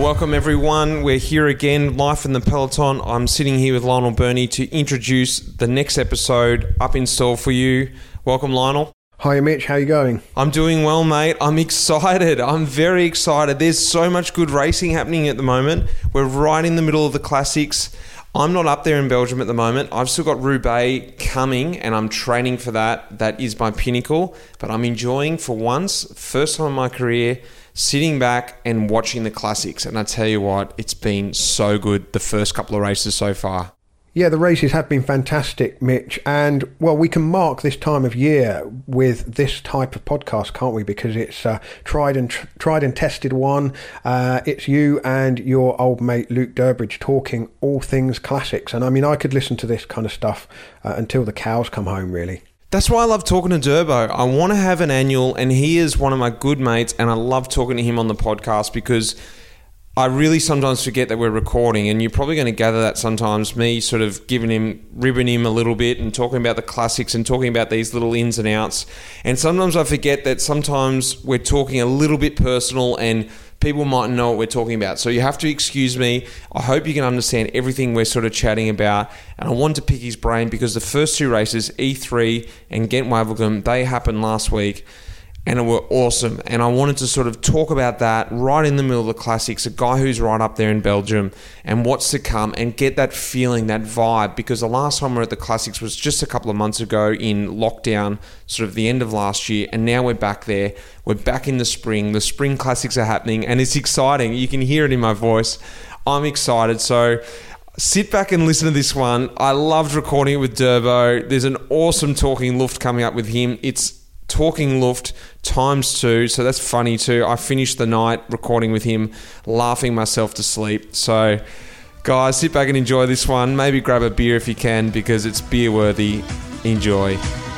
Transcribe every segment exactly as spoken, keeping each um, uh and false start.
welcome everyone. We're here again, Life in the Peloton. I'm sitting here with Lionel Birnie to introduce the next episode up in store for you. Welcome, Lionel. Hi, Mitch. How you going? I'm doing well, mate. I'm excited. I'm very excited. There's so much good racing happening at the moment. We're right in the middle of the classics. I'm not up there in Belgium at the moment. I've still got Roubaix coming and I'm training for that. That is my pinnacle. But I'm enjoying, for once, first time in my career, sitting back and watching the classics. And I tell you what, it's been so good the first couple of races so far. Yeah, the races have been fantastic, Mitch. And, well, we can mark this time of year with this type of podcast, can't we? Because it's a tried and tr- tried and tested one. Uh, it's you and your old mate Luke Durbridge talking all things classics. And, I mean, I could listen to this kind of stuff uh, until the cows come home, really. That's why I love talking to Durbo. I want to have an annual, and he is one of my good mates, and I love talking to him on the podcast because I really sometimes forget that we're recording, and you're probably going to gather that sometimes, me sort of giving him, ribbing him a little bit and talking about the classics and talking about these little ins and outs. And sometimes I forget that sometimes we're talking a little bit personal and people might know what we're talking about. So you have to excuse me. I hope you can understand everything we're sort of chatting about. And I wanted to pick his brain because the first two races, E three and Ghent-Wevelgem, they happened last week and were awesome. And I wanted to sort of talk about that right in the middle of the classics, a guy who's right up there in Belgium and what's to come, and get that feeling, that vibe, because the last time we were at the classics was just a couple of months ago in lockdown, sort of the end of last year, and now we're back there. We're back in the spring. The spring classics are happening and it's exciting. You can hear it in my voice. I'm excited. So sit back and listen to this one. I loved recording it with Durbo. There's an awesome Talking Luft coming up with him. It's Talking Luft times two, so that's funny too. I finished the night recording with him, laughing myself to sleep. So, guys, sit back and enjoy this one. Maybe grab a beer if you can, because it's beer worthy. Enjoy.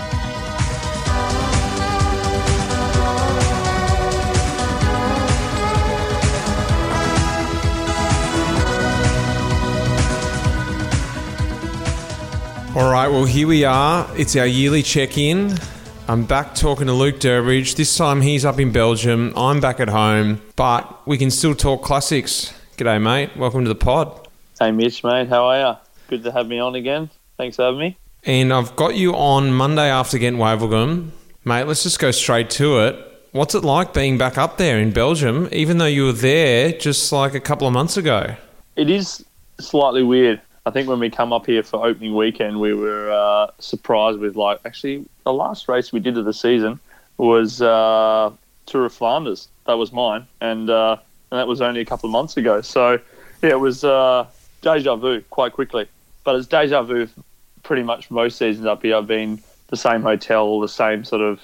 All right, well, here we are. It's our yearly check-in. I'm back talking to Luke Durbridge. This time he's up in Belgium. I'm back at home, but we can still talk classics. G'day, mate. Welcome to the pod. Hey, Mitch, mate. How are you? Good to have me on again. Thanks for having me. And I've got you on Monday after Ghent-Wevelgem. Mate, let's just go straight to it. What's it like being back up there in Belgium, even though you were there just like a couple of months ago? It is slightly weird. I think when we come up here for opening weekend, we were uh, surprised with, like, actually, the last race we did of the season was uh, Tour of Flanders. That was mine, and uh, and that was only a couple of months ago. So, yeah, it was uh, deja vu quite quickly. But it's deja vu pretty much most seasons up here. I've been the same hotel, the same sort of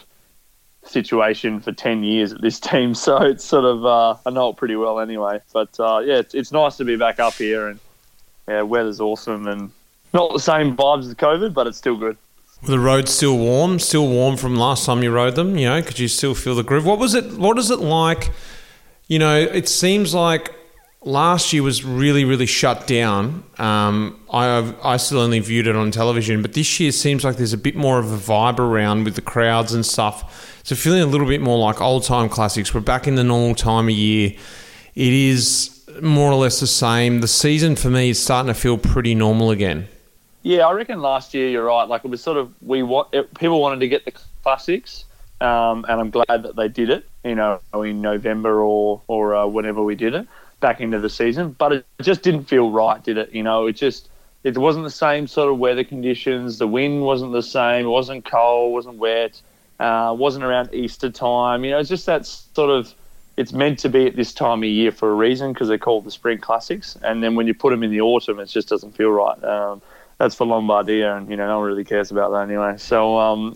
situation for ten years at this team. So it's sort of, uh, I know it pretty well anyway. But, uh, yeah, it's, it's nice to be back up here, and yeah, weather's awesome and not the same vibes as COVID, but it's still good. The road's still warm, still warm from last time you rode them, you know, could you still feel the groove? What was it, what is it like? You know, it seems like last year was really, really shut down. Um, I I still only viewed it on television, but this year seems like there's a bit more of a vibe around with the crowds and stuff. So feeling a little bit more like old-time classics. We're back in the normal time of year. It is more or less the same. The season for me is starting to feel pretty normal again. Yeah, I reckon last year you're right. Like, it was sort of, we want it, people wanted to get the classics, um, and I'm glad that they did it. You know, in November or or uh, whenever we did it back into the season. But it just didn't feel right, did it? You know, it just it wasn't the same sort of weather conditions. The wind wasn't the same. It wasn't cold. Wasn't wet. Uh, wasn't around Easter time. You know, it's just that sort of. It's meant to be at this time of year for a reason, because they're called the Spring Classics. And then when you put them in the autumn, it just doesn't feel right. Um, that's for Lombardia, and, you know, no one really cares about that anyway. So um,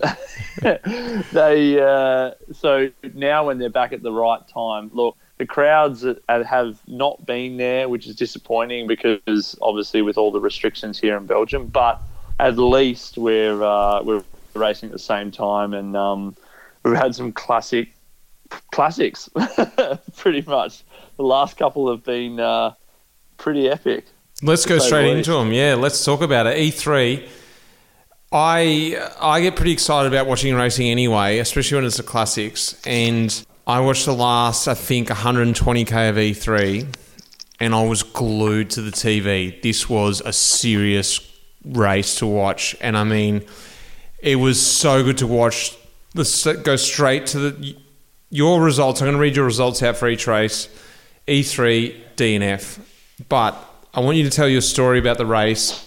they, uh, so now when they're back at the right time, look, the crowds have not been there, which is disappointing because obviously with all the restrictions here in Belgium. But at least we're uh, we're racing at the same time, and um, we've had some classic. Classics, pretty much. The last couple have been uh, pretty epic. Let's go straight into them. Yeah, let's talk about it. E three. I I get pretty excited about watching racing anyway, especially when it's the classics. And I watched the last, I think, one hundred twenty K of E three. and I was glued to the T V. This was a serious race to watch, and I mean, it was so good to watch. Let's go straight to the your results. I'm going to read your results out for each race. E three, D N F. But I want you to tell your story about the race.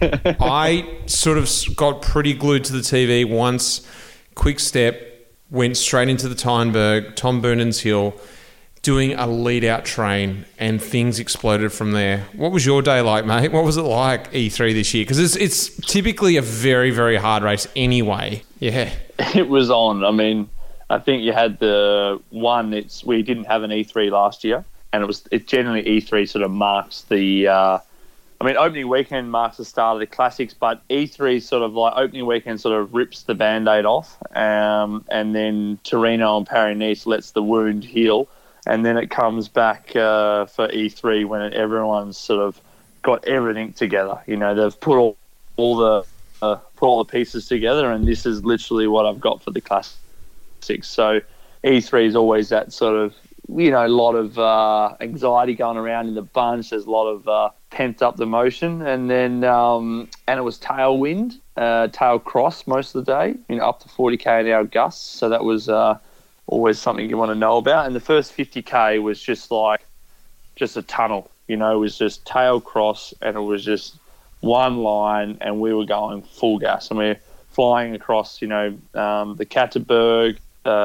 I sort of got pretty glued to the T V once. Quick Step went straight into the Tynberg, Tom Boonan's Hill, doing a lead-out train, and things exploded from there. What was your day like, mate? What was it like, E three this year? Because it's, it's typically a very, very hard race anyway. Yeah. It was on. I mean, I think you had the one, it's we didn't have an E three last year, and it was it generally E three sort of marks the... Uh, I mean, opening weekend marks the start of the classics, but E three sort of like opening weekend sort of rips the Band-Aid off, um, and then Torino and Paris-Nice lets the wound heal, and then it comes back uh, for E three when everyone's sort of got everything together. You know, they've put all, all the uh, put all the pieces together, and this is literally what I've got for the classics. So E three is always that sort of, you know, a lot of uh, anxiety going around in the bunch. There's a lot of uh, pent up emotion, and then um, and it was tailwind, uh, tail cross most of the day, you know, up to forty k an hour gusts. So that was uh, always something you want to know about. And the first fifty k was just like just a tunnel, you know, it was just tail cross, and it was just one line, and we were going full gas, and we we're flying across, you know, um, the Katterberg,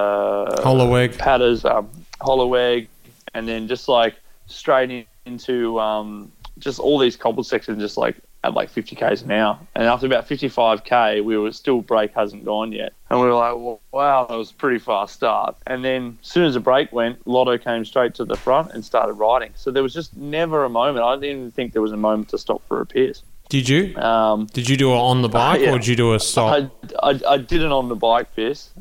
uh, Holloweg, Patters, um, Holloweg, and then just like straight in, into um, just all these cobbled sections, just like at like fifty k's an hour. And after about fifty-five k, we were still brake hasn't gone yet, and we were like, well, wow, that was a pretty fast start. And then as soon as the brake went, Lotto came straight to the front and started riding. So there was just never a moment. I didn't even think there was a moment to stop for repairs. Did you? Um, did you do it on the bike, uh, yeah. or did you do a stop? I, I, I did it on the bike first,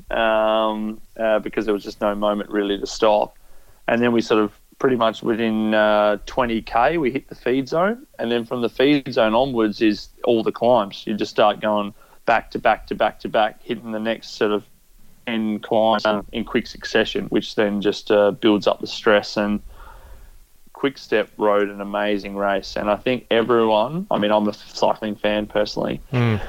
um, uh, because there was just no moment really to stop. And then we sort of pretty much within uh, twenty k, we hit the feed zone. And then from the feed zone onwards is all the climbs. You just start going back to back to back to back, hitting the next sort of ten climbs in quick succession, which then just uh, builds up the stress. And Quick Step rode an amazing race, and I think everyone, I mean, I'm a cycling fan personally, mm.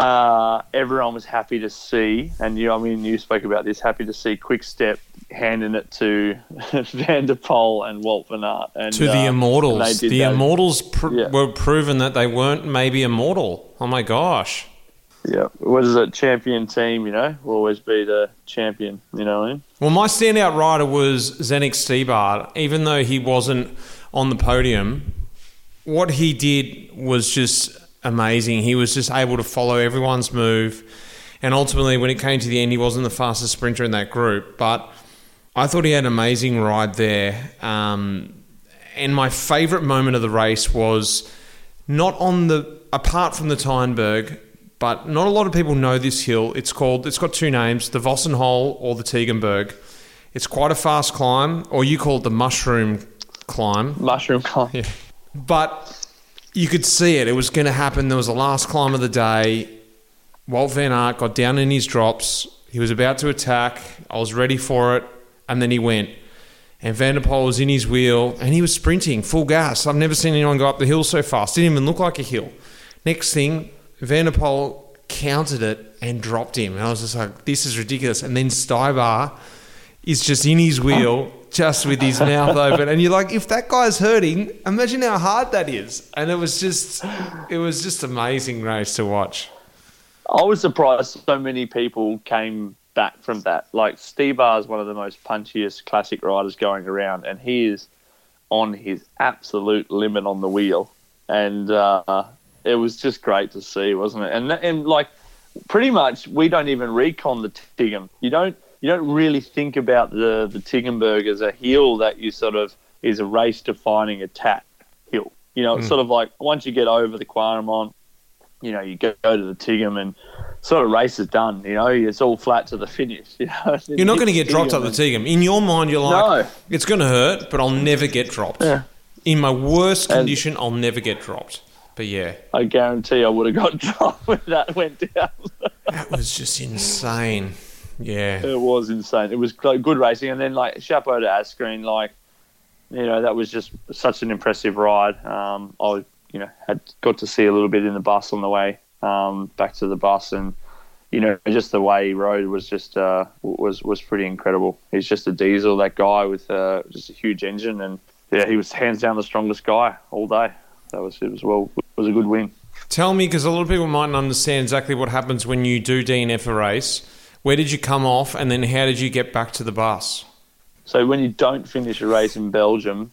uh, everyone was happy to see, and you, I mean, you spoke about this, happy to see Quick Step handing it to Van der Poel and Wout van Aert. And, to the uh, Immortals. The that. Immortals pr- yeah. were proven that they weren't maybe immortal. Oh my gosh. Yeah, what is it? Champion team, you know, will always be the champion, you know what I mean? Well, my standout rider was Zdeněk Štýbar. Even though he wasn't on the podium, what he did was just amazing. He was just able to follow everyone's move, and ultimately, when it came to the end, he wasn't the fastest sprinter in that group, but I thought he had an amazing ride there. Um, and my favourite moment of the race was not on the, apart from the Tynberg, but not a lot of people know this hill. It's called, it's got two names, the Vossenhol or the Tegenberg. It's quite a fast climb, or you call it the mushroom climb. Mushroom climb. Yeah. But you could see it. It was going to happen. There was the last climb of the day. Wout van Aert got down in his drops. He was about to attack. I was ready for it. And then he went. And Van der Poel was in his wheel, and he was sprinting full gas. I've never seen anyone go up the hill so fast. Didn't even look like a hill. Next thing, Van der Poel countered it and dropped him. And I was just like, this is ridiculous. And then Štýbar is just in his wheel, just with his mouth open. And you're like, if that guy's hurting, imagine how hard that is. And it was just, it was just amazing race to watch. I was surprised so many people came back from that. Like, Štýbar is one of the most punchiest classic riders going around, and he is on his absolute limit on the wheel. And uh, it was just great to see, wasn't it? And and like, pretty much, we don't even recon the Tigam. You don't you don't really think about the the Tegenberg as a hill that you sort of is a race defining attack hill. You know, it's mm. sort of like once you get over the Quaremont, you know, you go, go to the Tigam and sort of race is done. You know, it's all flat to the finish. You know? You're not going to get dropped up the Tigam. In your mind, you're like, no. It's going to hurt, but I'll never get dropped. Yeah. In my worst condition, and I'll never get dropped. But yeah, I guarantee I would have got dropped when that went down. That was just insane. Yeah, it was insane. It was good racing, and then like chapeau to Asgreen. Like, you know, that was just such an impressive ride. Um, I, you know, had got to see a little bit in the bus on the way um, back to the bus, and you know, just the way he rode was just uh, was was pretty incredible. He's just a diesel, that guy with uh, just a huge engine, and yeah, he was hands down the strongest guy all day. That was it was well it was a good win. Tell me, because a lot of people mightn't understand exactly what happens when you do D N F a race. Where did you come off, and then how did you get back to the bus? So when you don't finish a race in Belgium,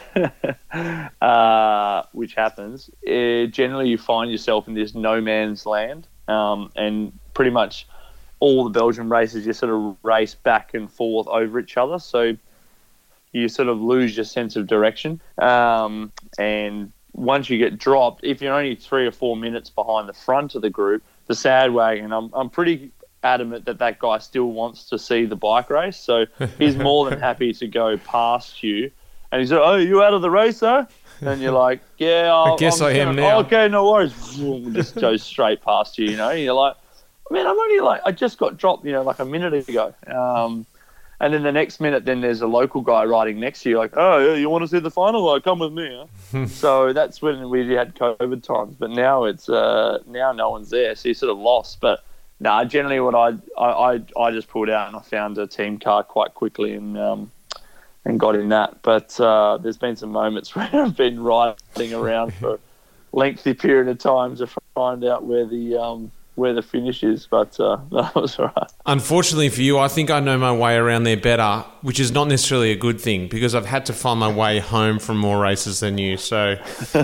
uh, which happens, uh, generally you find yourself in this no man's land, um, and pretty much all the Belgian races you sort of race back and forth over each other. So you sort of lose your sense of direction, um, and once you get dropped, if you're only three or four minutes behind the front of the group, the sad wagon, I'm I'm pretty adamant that that guy still wants to see the bike race, so he's more than happy to go past you. And he's like, "Oh, you out of the race, though?" And you're like, "Yeah, I'll, I guess I'm I am gonna, now." Oh, okay, no worries. Just goes straight past you, you know. And you're like, "Man, I'm only like, I just got dropped, you know, like a minute ago." Um, and then the next minute, then there's a local guy riding next to you, like, "Oh, yeah, you want to see the final? Like, come with me." Huh? So that's when we had COVID times, but now it's uh, now no one's there, so you're sort of lost. But no, nah, generally what I, I I I just pulled out and I found a team car quite quickly and um and got in that. But uh, there's been some moments where I've been riding around for a lengthy period of time to find out where the um where the finish is, but uh, that was all right. Unfortunately for you, I think I know my way around there better, which is not necessarily a good thing because I've had to find my way home from more races than you. So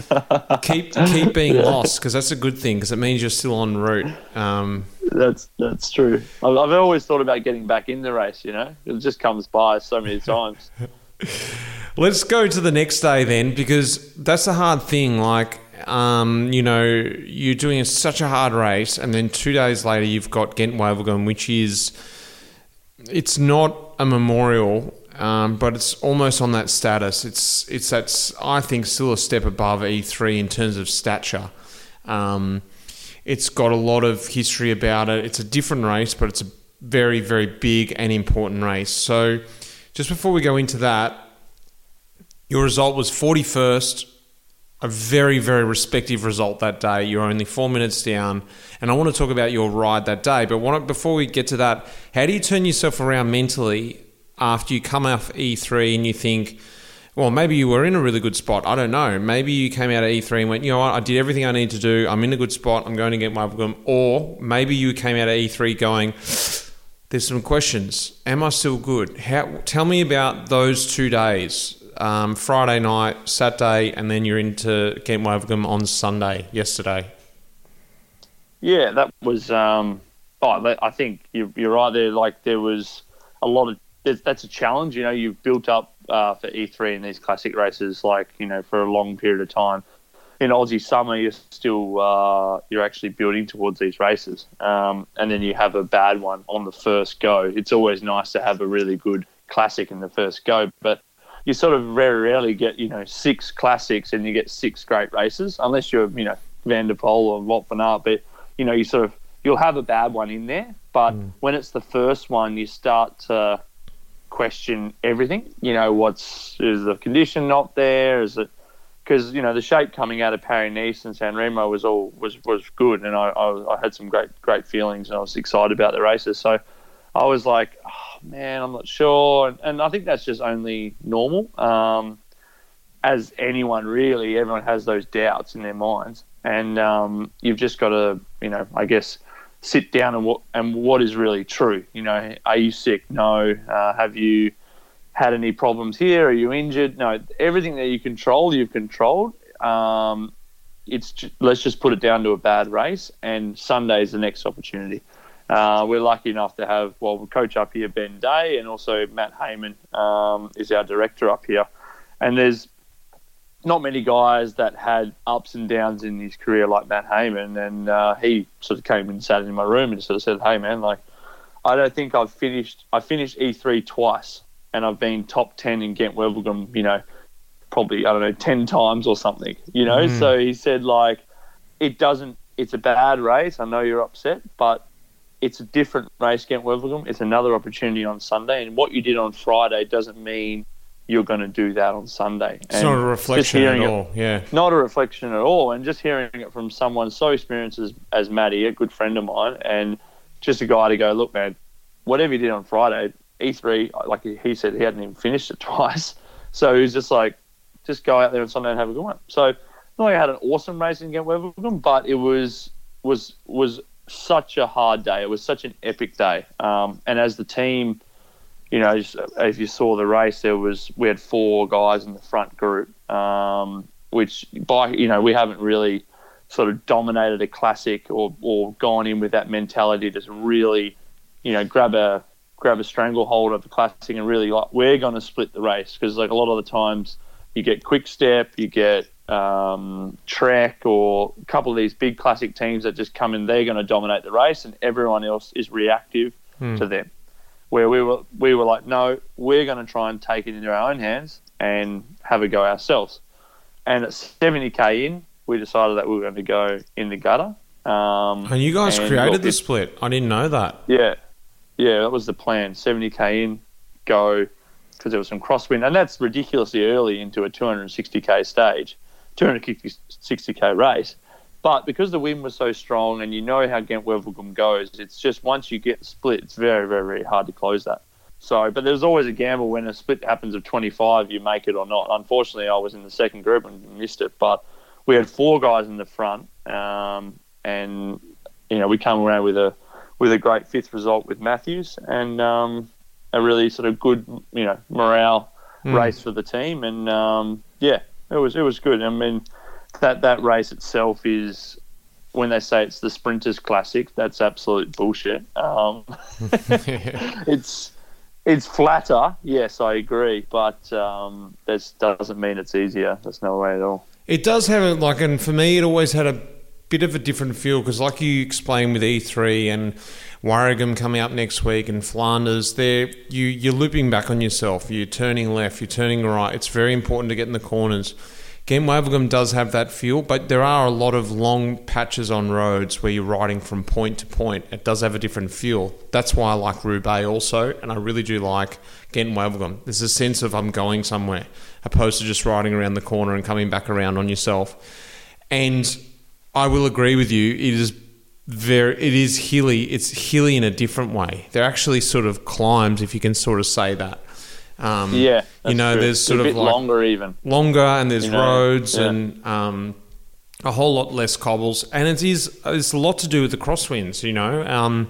keep keep being yeah. lost, because that's a good thing, because it means you're still en route. Um, that's that's true. I've, I've always thought about getting back in the race. You know, it just comes by so many times. Let's go to the next day then, because that's the hard thing. Like, um, you know, you're doing such a hard race, and then two days later you've got Ghent-Wevelgem, which is, it's not a memorial, um, but it's almost on that status. It's it's that's I think still a step above E three in terms of stature. Um, it's got a lot of history about it. It's a different race, but it's a very, very big and important race. So just before we go into that, your result was forty-first, a very, very respective result that day. You're only four minutes down. And I want to talk about your ride that day. But want, before we get to that, how do you turn yourself around mentally after you come off E three and you think, well, maybe you were in a really good spot. I don't know. Maybe you came out of E three and went, you know what, I did everything I need to do. I'm in a good spot. I'm going to get my... Or maybe you came out of E three going, there's some questions. Am I still good? How? Tell me about those two days. Um, Friday night, Saturday, and then you're into Ghent-Wevelgem on Sunday, yesterday. Yeah, that was... Um, oh, I think you're, you're right there. Like, there was a lot of... That's a challenge. You know, you've built up uh, for E three in these classic races, like, you know, for a long period of time. In Aussie summer, you're still... Uh, you're actually building towards these races. Um, and then you have a bad one on the first go. It's always nice to have a really good classic in the first go, but you sort of very rarely get, you know, six classics and you get six great races, unless you're, you know, Van der Poel or Wout van Aert. But, you know, you sort of, you'll have a bad one in there. But mm. when it's the first one, you start to question everything. You know, what's, is the condition not there? Is it, because, you know, the shape coming out of Paris-Nice and San Remo was all, was, was good. And I, I, I had some great, great feelings and I was excited about the races. So I was like, oh, man, I'm not sure. And, and I think that's just only normal. Um, as anyone really, everyone has those doubts in their minds. And um, you've just got to, you know, I guess, sit down and what, and what is really true. You know, are you sick? No. Uh, have you had any problems here? Are you injured? No. Everything that you control, you've controlled. Um, it's just, let's just put it down to a bad race, and Sunday is the next opportunity. Uh, we're lucky enough to have, well, coach up here, Ben Day, and also Matt Hayman um, is our director up here. And there's not many guys that had ups and downs in his career like Matt Hayman. And uh, he sort of came and sat in my room and sort of said, hey, man, like, I don't think I've finished, I finished E three twice, and I've been top ten in Ghent-Wevelgem, you know, probably, I don't know, ten times or something, you know? Mm. So he said, like, it doesn't, it's a bad race. I know you're upset, but it's a different race, Ghent-Wevelgem. It's another opportunity on Sunday, and what you did on Friday doesn't mean you're going to do that on Sunday. It's not a reflection at all, it, yeah. Not a reflection at all. And just hearing it from someone so experienced as, as Matty, a good friend of mine, and just a guy to go, look, man, whatever you did on Friday, E three, like he said, he hadn't even finished it twice. So he was just like, just go out there on Sunday and have a good one. So not like I had an awesome race against Wevelgem, but it was was was such a hard day. It was such an epic day. Um, and as the team, you know, as you saw the race, there was we had four guys in the front group, um, which by you know we haven't really sort of dominated a classic or or gone in with that mentality to really, you know, grab a grab a stranglehold of the classic and really like we're going to split the race, because like a lot of the times you get Quick Step, you get um, Trek, or a couple of these big classic teams that just come in, they're going to dominate the race, and everyone else is reactive hmm. to them. Where we were, we were like, no, we're going to try and take it into our own hands and have a go ourselves. And at seventy K in, we decided that we were going to go in the gutter. Um, and you guys and created got, the split. I didn't know that. Yeah, yeah, that was the plan. seventy K in, go. Because there was some crosswind, and that's ridiculously early into a two hundred sixty K stage, two hundred sixty K race. But because the wind was so strong, and you know how Ghent Wevelgem goes, it's just once you get split, it's very, very, very hard to close that. So, but there's always a gamble when a split happens of twenty-five, you make it or not. Unfortunately, I was in the second group and missed it, but we had four guys in the front, um, and you know we came around with a with a great fifth result with Matthews, and um, a really sort of good, you know, morale mm. race for the team, and um, yeah, it was it was good. I mean, that that race itself is, when they say it's the Sprinters Classic, that's absolute bullshit. Um, it's it's flatter, yes, I agree, but um, that doesn't mean it's easier. That's no way at all. It does have a, like, and for me, it always had a bit of a different feel, because like you explained with E three and Warragam coming up next week and Flanders, there you you're looping back on yourself. You're turning left, you're turning right. It's very important to get in the corners. Ghent Wevelgem does have that feel, but there are a lot of long patches on roads where you're riding from point to point. It does have a different feel. That's why I like Roubaix also, and I really do like Ghent Wevelgem. There's a sense of I'm going somewhere, opposed to just riding around the corner and coming back around on yourself. And I will agree with you. It is very, it is hilly. It's hilly in a different way. They're actually sort of climbs, if you can sort of say that. Um, yeah, you know, true. there's sort a of bit like longer even longer, and there's you know, roads yeah. and um, a whole lot less cobbles, and it is it's a lot to do with the crosswinds. You know, um,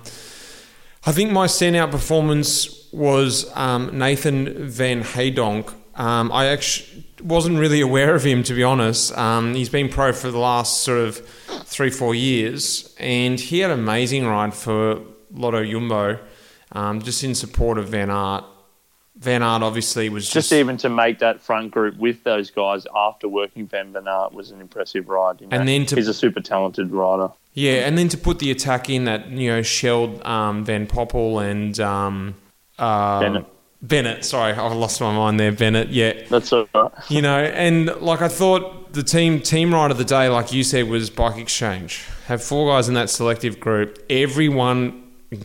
I think my standout performance was um, Nathan Van Heydonk. Um, I actually wasn't really aware of him, to be honest. Um, he's been pro for the last sort of three, four years, and he had an amazing ride for Lotto Jumbo, um, just in support of Van Aert. Van Aert obviously was just... Just even to make that front group with those guys after working Van Van Aert was an impressive ride. You know? And then to, he's a super talented rider. Yeah, and then to put the attack in that, you know, shelled um, Van Poppel and... Um, uh, Bennett. Bennett, sorry, I lost my mind there, Bennett, yeah. That's all right. You know, and like I thought the team team ride of the day, like you said, was Bike Exchange. Have four guys in that selective group. Everyone...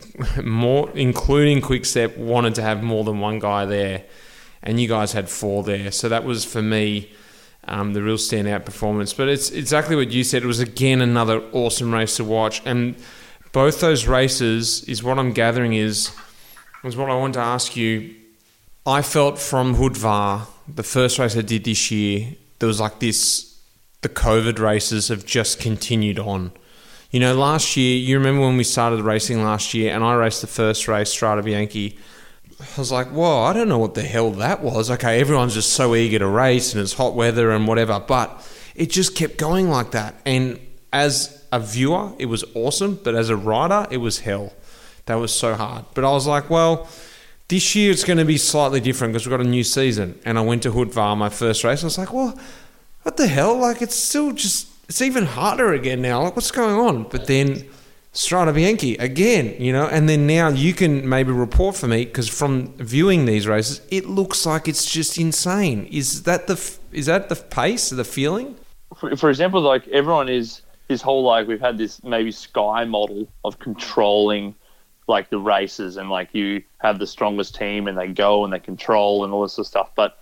more, including Quickstep, wanted to have more than one guy there, and you guys had four there. So that was for me um, the real standout performance. But it's exactly what you said. It was again another awesome race to watch, and both those races is what I'm gathering is was what I want to ask you. I felt from Hood Var, the first race I did this year, there was like this. The COVID races have just continued on. You know, last year, you remember when we started racing last year and I raced the first race, Strade Bianche. I was like, whoa, I don't know what the hell that was. Okay, everyone's just so eager to race and it's hot weather and whatever, but it just kept going like that. And as a viewer, it was awesome, but as a rider, it was hell. That was so hard. But I was like, well, this year it's going to be slightly different because we've got a new season. And I went to Hood Var, my first race. I was like, well, what the hell? Like, it's still just... It's even harder again now. Like, what's going on? But then Strade Bianche again, you know, and then now you can maybe report for me, because from viewing these races, it looks like it's just insane. Is that the is that the pace, the feeling? For, for example, like everyone is this whole like we've had this maybe Sky model of controlling like the races, and like you have the strongest team and they go and they control and all this sort of stuff. But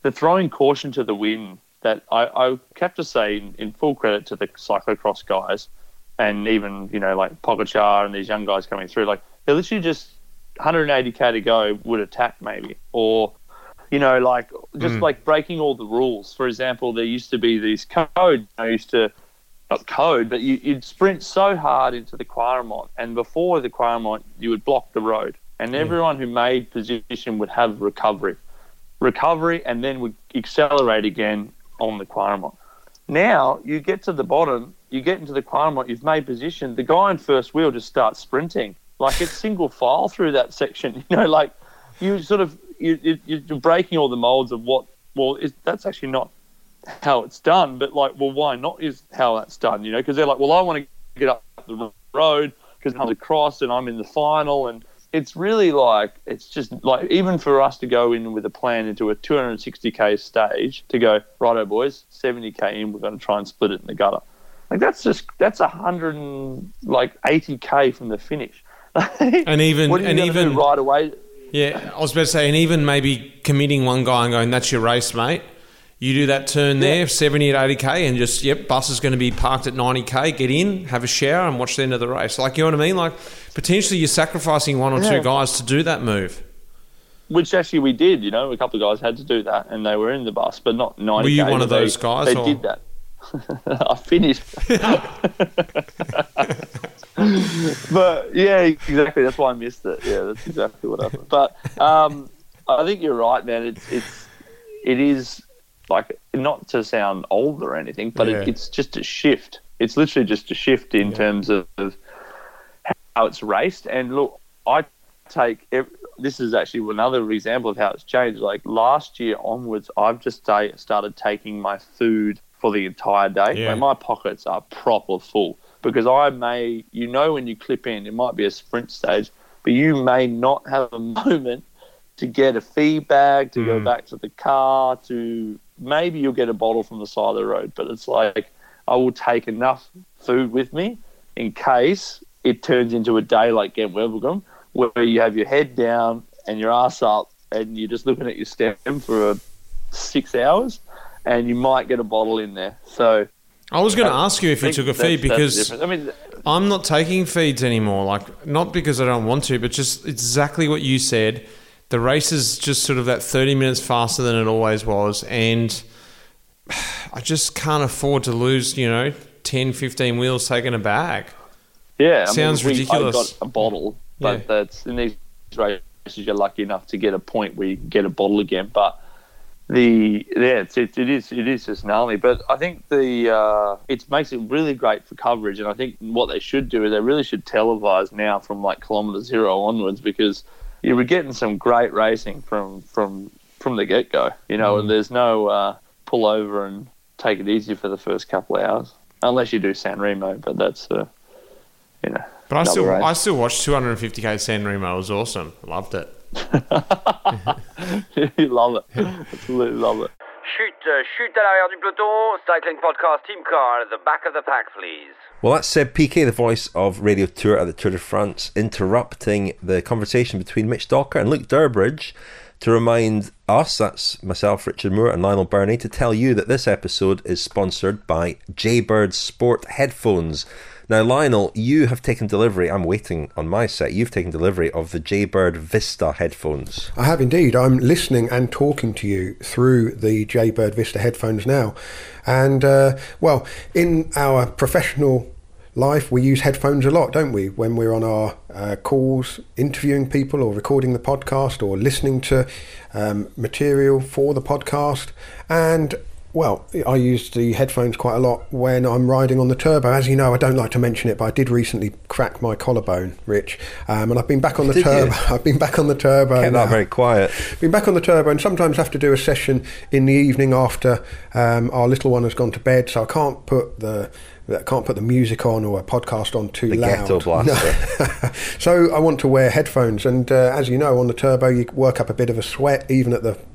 the throwing caution to the wind that I, I have to say, in, in full credit to the cyclocross guys, and even, you know, like Pogacar and these young guys coming through, like they're literally just one hundred eighty k to go would attack maybe, or, you know, like just mm. like breaking all the rules. For example, there used to be these code. I used to not code, but you, you'd sprint so hard into the Quaremont, and before the Quaremont, you would block the road, and yeah. everyone who made position would have recovery, recovery, and then would accelerate again on the Quaremont. Now you get to the bottom, you get into the Quaremont, you've made position. The guy in first wheel just starts sprinting, like it's single file through that section. You know, like you sort of you, you're breaking all the molds of what. Well, it, that's actually not how it's done. But like, well, why not is how that's done? You know, because they're like, well, I want to get up the road because I'm across and I'm in the final, and it's really like it's just like even for us to go in with a plan into a two hundred sixty k stage to go, righto boys, seventy k in, we're going to try and split it in the gutter. Like that's just that's a hundred and like eighty k from the finish. And even what are you and gonna even do right away. Yeah, I was about to say, and even maybe committing one guy and going, that's your race, mate. You do that turn there, yeah. seventy at eighty k, and just, yep, bus is going to be parked at ninety k, get in, have a shower, and watch the end of the race. Like, you know what I mean? Like, potentially you're sacrificing one or yeah. two guys to do that move. Which actually we did, you know. A couple of guys had to do that, and they were in the bus, but not ninety k. Were you one of those they, guys? They or? did that. I finished. But, yeah, exactly. That's why I missed it. Yeah, that's exactly what happened. But um, I think you're right, man. It's, it's, it is... like, not to sound old or anything, but yeah. it, it's just a shift. It's literally just a shift in yeah. terms of, of how it's raced. And look, I take every, this is actually another example of how it's changed. Like last year onwards, I've just stay, started taking my food for the entire day. Yeah. Like my pockets are proper full because I may, you know, when you clip in, it might be a sprint stage, but you may not have a moment to get a feed bag, to mm. go back to the car, to maybe you'll get a bottle from the side of the road. But it's like I will take enough food with me in case it turns into a day like Ghent Wevelgem, where you have your head down and your ass up and you're just looking at your stem for uh, six hours and you might get a bottle in there. So I was going to ask you if you took a feed because I mean, I'm not taking feeds anymore. Like, not because I don't want to, but just exactly what you said. The race is just sort of that thirty minutes faster than it always was, and I just can't afford to lose, you know, ten, fifteen wheels taking a bag. Yeah. Sounds I mean, we, ridiculous. I got a bottle, but yeah. that's in these races you're lucky enough to get a point where you can get a bottle again. But the yeah, it's, it, it is it is just gnarly. But I think the uh, it makes it really great for coverage, and I think what they should do is they really should televise now from like kilometre zero onwards, because you were getting some great racing from from, from the get go, you know, mm. and there's no uh, pull over and take it easy for the first couple of hours, unless you do San Remo, but that's uh, you know. But I still race. I still watched two hundred fifty k San Remo. It was awesome. Loved it. You love it. Absolutely love it. Chute, uh, chute à l'arrière du peloton, cycling podcast team car at the back of the pack, please. Well, that's Seb Piquet, the voice of Radio Tour at the Tour de France, interrupting the conversation between Mitch Docker and Luke Durbridge to remind us, that's myself, Richard Moore, and Lionel Birnie, to tell you that this episode is sponsored by Jaybird Sport Headphones. Now, Lionel, you have taken delivery, I'm waiting on my set, you've taken delivery of the Jaybird Vista headphones. I have indeed. I'm listening and talking to you through the Jaybird Vista headphones now. And, uh, well, in our professional life, we use headphones a lot, don't we? When we're on our uh, calls, interviewing people or recording the podcast or listening to um, material for the podcast. And well, I use the headphones quite a lot when I'm riding on the turbo. As you know, I don't like to mention it, but I did recently crack my collarbone, Rich. Um, and I've been back on the did turbo. You? I've been back on the turbo. Kept that very quiet. Been back on the turbo, and sometimes have to do a session in the evening after um, our little one has gone to bed, so I can't put the I can't put the music on or a podcast on too the loud. The ghetto blaster. No. So I want to wear headphones, and uh, as you know, on the turbo you work up a bit of a sweat even at the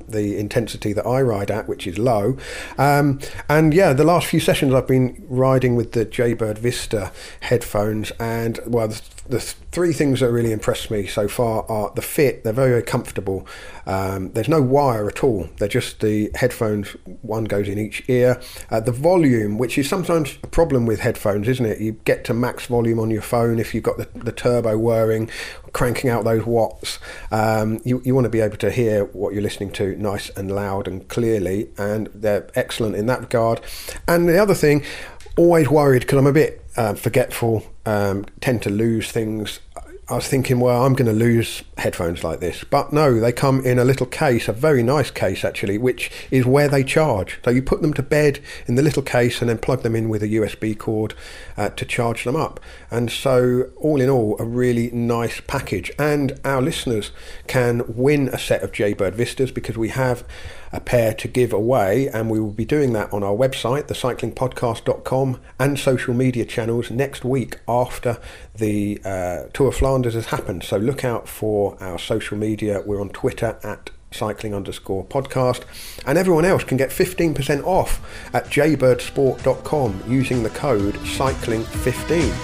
the intensity that I ride at, which is low. Um, and yeah, the last few sessions I've been riding with the Jaybird Vista headphones, and well, the, the three things that really impressed me so far are the fit. They're very, very comfortable. Um, there's no wire at all. They're just the headphones. One goes in each ear. Uh, the volume, which is sometimes a problem with headphones, isn't it? You get to max volume on your phone if you've got the, the turbo whirring, cranking out those watts. Um, you, you want to be able to hear what you're listening to nice and loud and clearly, and they're excellent in that regard. And the other thing, always worried because I'm a bit uh, forgetful, um, tend to lose things. I was thinking, well, I'm going to lose headphones like this. But no, they come in a little case, a very nice case actually, which is where they charge. So you put them to bed in the little case and then plug them in with a U S B cord uh, to charge them up. And so all in all, a really nice package. And our listeners can win a set of Jaybird Vistas because we have a pair to give away, and we will be doing that on our website, the cycling podcast dot com, and social media channels next week after the uh, Tour of Flanders has happened. So look out for our social media. We're on Twitter at cycling underscore podcast, and everyone else can get fifteen percent off at jaybird sport dot com using the code cycling fifteen.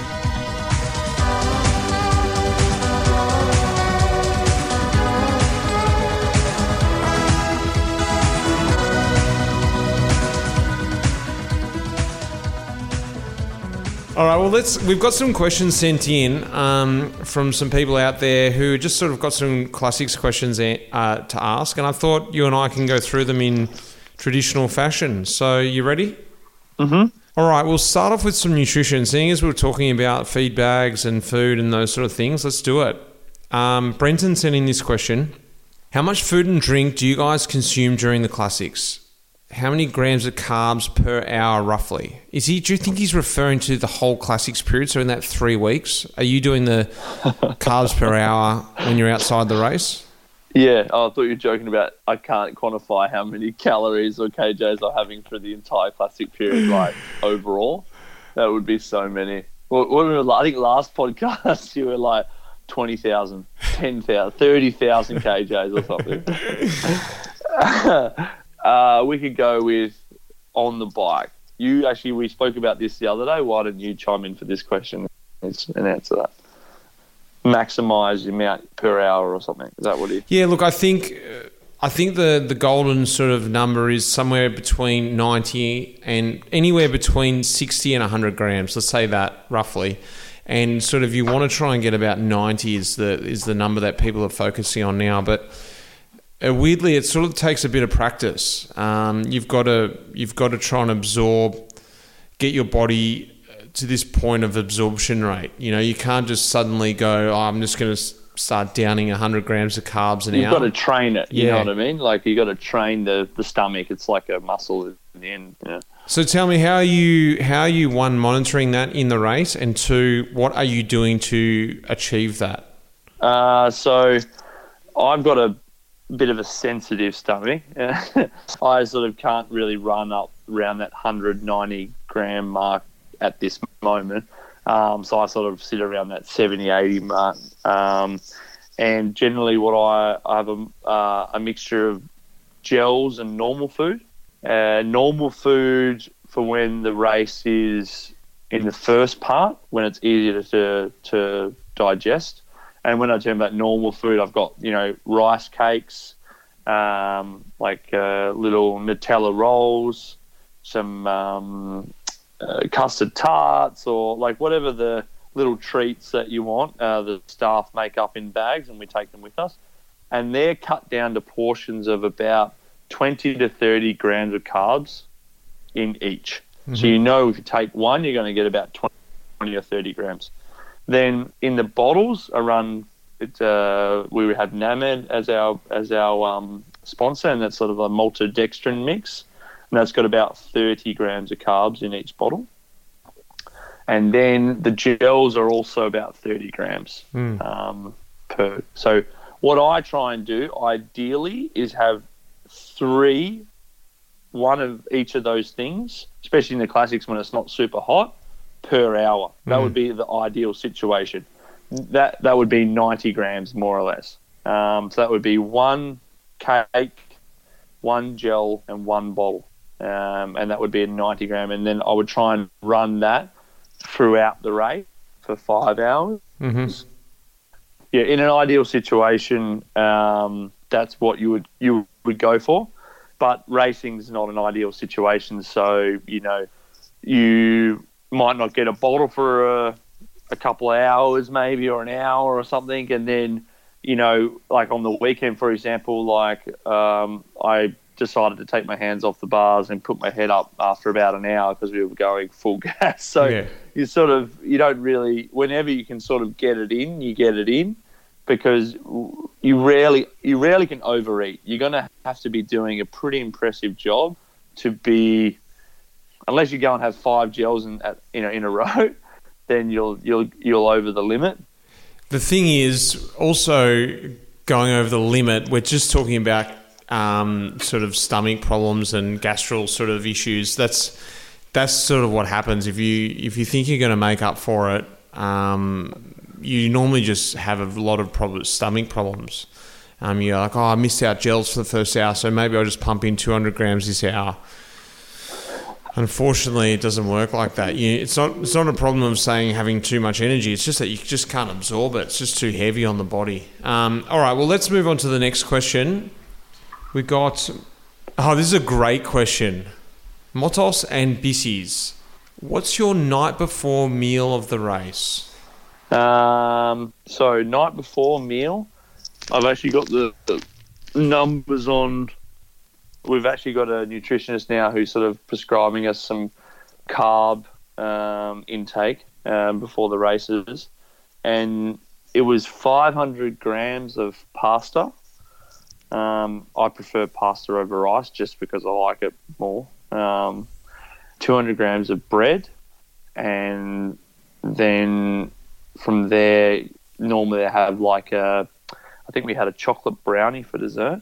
All right, well, let's. We've got some questions sent in um, from some people out there who just sort of got some classics questions uh, to ask, and I thought you and I can go through them in traditional fashion. So, you ready? Mm-hmm. All right, we'll start off with some nutrition. Seeing as we were talking about feed bags and food and those sort of things, let's do it. Um, Brenton sent in this question: how much food and drink do you guys consume during the classics? How many grams of carbs per hour, roughly? Is he? Do you think he's referring to the whole classics period? So in that three weeks, are you doing the carbs per hour when you're outside the race? Yeah, oh, I thought you were joking about I can't quantify how many calories or K Js I'm having for the entire classic period, like overall. That would be so many. What, what were we, I think last podcast you were like twenty thousand, ten thousand, thirty thousand K Js or something. Uh, we could go with on the bike. You actually, we spoke about this the other day. Why don't you chime in for this question and answer that? Maximise the amount per hour or something. Is that what it is? Yeah, look, I think uh, I think the, the golden sort of number is somewhere between ninety and anywhere between sixty and one hundred grams. Let's say that roughly. And sort of you want to try and get about ninety is the is the number that people are focusing on now. But Uh, weirdly, it sort of takes a bit of practice. Um, you've got to you've got to try and absorb, get your body to this point of absorption rate. You know, you can't just suddenly go, oh, I'm just going to start downing one hundred grams of carbs an You've hour. You've got to train it. You yeah. know what I mean? Like you got to train the, the stomach. It's like a muscle in the end. You know? So tell me, how are you? How are you? One, monitoring that in the race, and two, what are you doing to achieve that? Uh, so I've got a bit of a sensitive stomach. I sort of can't really run up around that one hundred ninety gram mark at this moment. Um, so I sort of sit around that seventy, eighty mark. Um, and generally what I, I have a, uh, a mixture of gels and normal food. Uh, normal food for when the race is in the first part, when it's easier to, to digest. And when I talk about normal food, I've got, you know, rice cakes, um, like uh, little Nutella rolls, some um, uh, custard tarts, or like whatever the little treats that you want. Uh, the staff make up in bags and we take them with us. And they're cut down to portions of about twenty to thirty grams of carbs in each. Mm-hmm. So you know if you take one, you're going to get about twenty or thirty grams. Then in the bottles, I run. It, uh, we would have Named as our as our um, sponsor, and that's sort of a maltodextrin mix, and that's got about thirty grams of carbs in each bottle. And then the gels are also about thirty grams mm. um, per. So what I try and do ideally is have three, one of each of those things, especially in the classics when it's not super hot, per hour. That mm. would be the ideal situation. That that would be ninety grams more or less. Um, so that would be one cake, one gel and one bottle, um, and that would be a ninety gram. And then I would try and run that throughout the race for five hours. Mm-hmm. Yeah, in an ideal situation, um, that's what you would you would go for. But racing is not an ideal situation, so you know you might not get a bottle for a, a couple of hours, maybe, or an hour or something, and then you know, like on the weekend, for example, like um, I decided to take my hands off the bars and put my head up after about an hour because we were going full gas. So Yeah. you sort of, you don't really, whenever you can sort of get it in, you get it in, because you rarely, you rarely can overeat. You're going to have to be doing a pretty impressive job to be, unless you go and have five gels in, at, you know, in a row, then you'll, you'll, you'll over the limit. The thing is, also going over the limit, we're just talking about um, sort of stomach problems and gastral sort of issues. That's that's sort of what happens if you if you think you're going to make up for it. Um, you normally just have a lot of problems, stomach problems. Um, you're like, oh, I missed out gels for the first hour, so maybe I'll just pump in two hundred grams this hour. Unfortunately, it doesn't work like that. You, it's not it's not a problem of saying having too much energy. It's just that you just can't absorb it. It's just too heavy on the body. Um, all right, well, let's move on to the next question. We got... Oh, this is a great question. Motos and Bissies. What's your night before meal of the race? Um, so night before meal, I've actually got the, the numbers on... We've actually got a nutritionist now who's sort of prescribing us some carb um, intake um, before the races. And it was five hundred grams of pasta. Um, I prefer pasta over rice just because I like it more. Um, two hundred grams of bread. And then from there, normally I have like a, I think we had a chocolate brownie for dessert.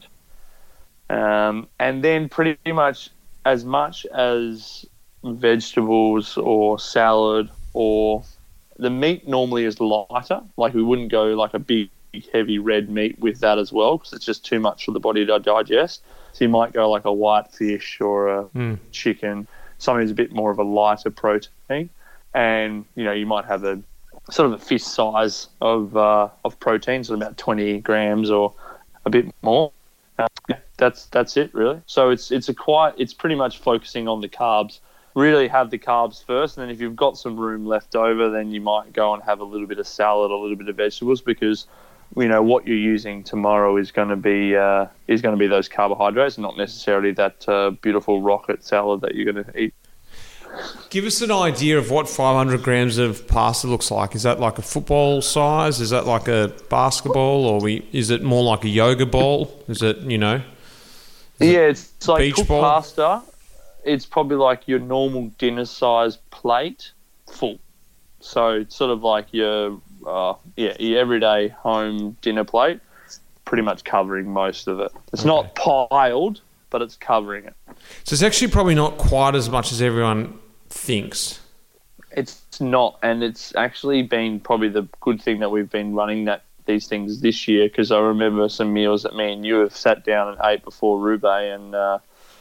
Um, and then pretty much as much as vegetables or salad, or the meat normally is lighter. Like we wouldn't go like a big, heavy red meat with that as well because it's just too much for the body to digest. So you might go like a white fish or a Mm. chicken, something that's a bit more of a lighter protein. And, you know, you might have a sort of a fist size of, uh, of protein, so about twenty grams or a bit more. Uh, yeah, that's that's it really. So it's it's a quite it's pretty much focusing on the carbs. Really have the carbs first, and then if you've got some room left over, then you might go and have a little bit of salad, a little bit of vegetables, because you know what you're using tomorrow is going to be uh, is going to be those carbohydrates, and not necessarily that uh, beautiful rocket salad that you're going to eat. Give us an idea of what five hundred grams of pasta looks like. Is that like a football size? Is that like a basketball, or we? Is it more like a yoga ball? Is it, you know? Yeah, it's, it's like beach cooked ball? pasta. It's probably like your normal dinner size plate full. So it's sort of like your uh, yeah your everyday home dinner plate, pretty much covering most of it. It's Okay. not piled, but it's covering it. So it's actually probably not quite as much as everyone thinks. It's not, and it's actually been probably the good thing that we've been running that these things this year, because I remember some meals that me and you have sat down and ate before Roubaix, and uh,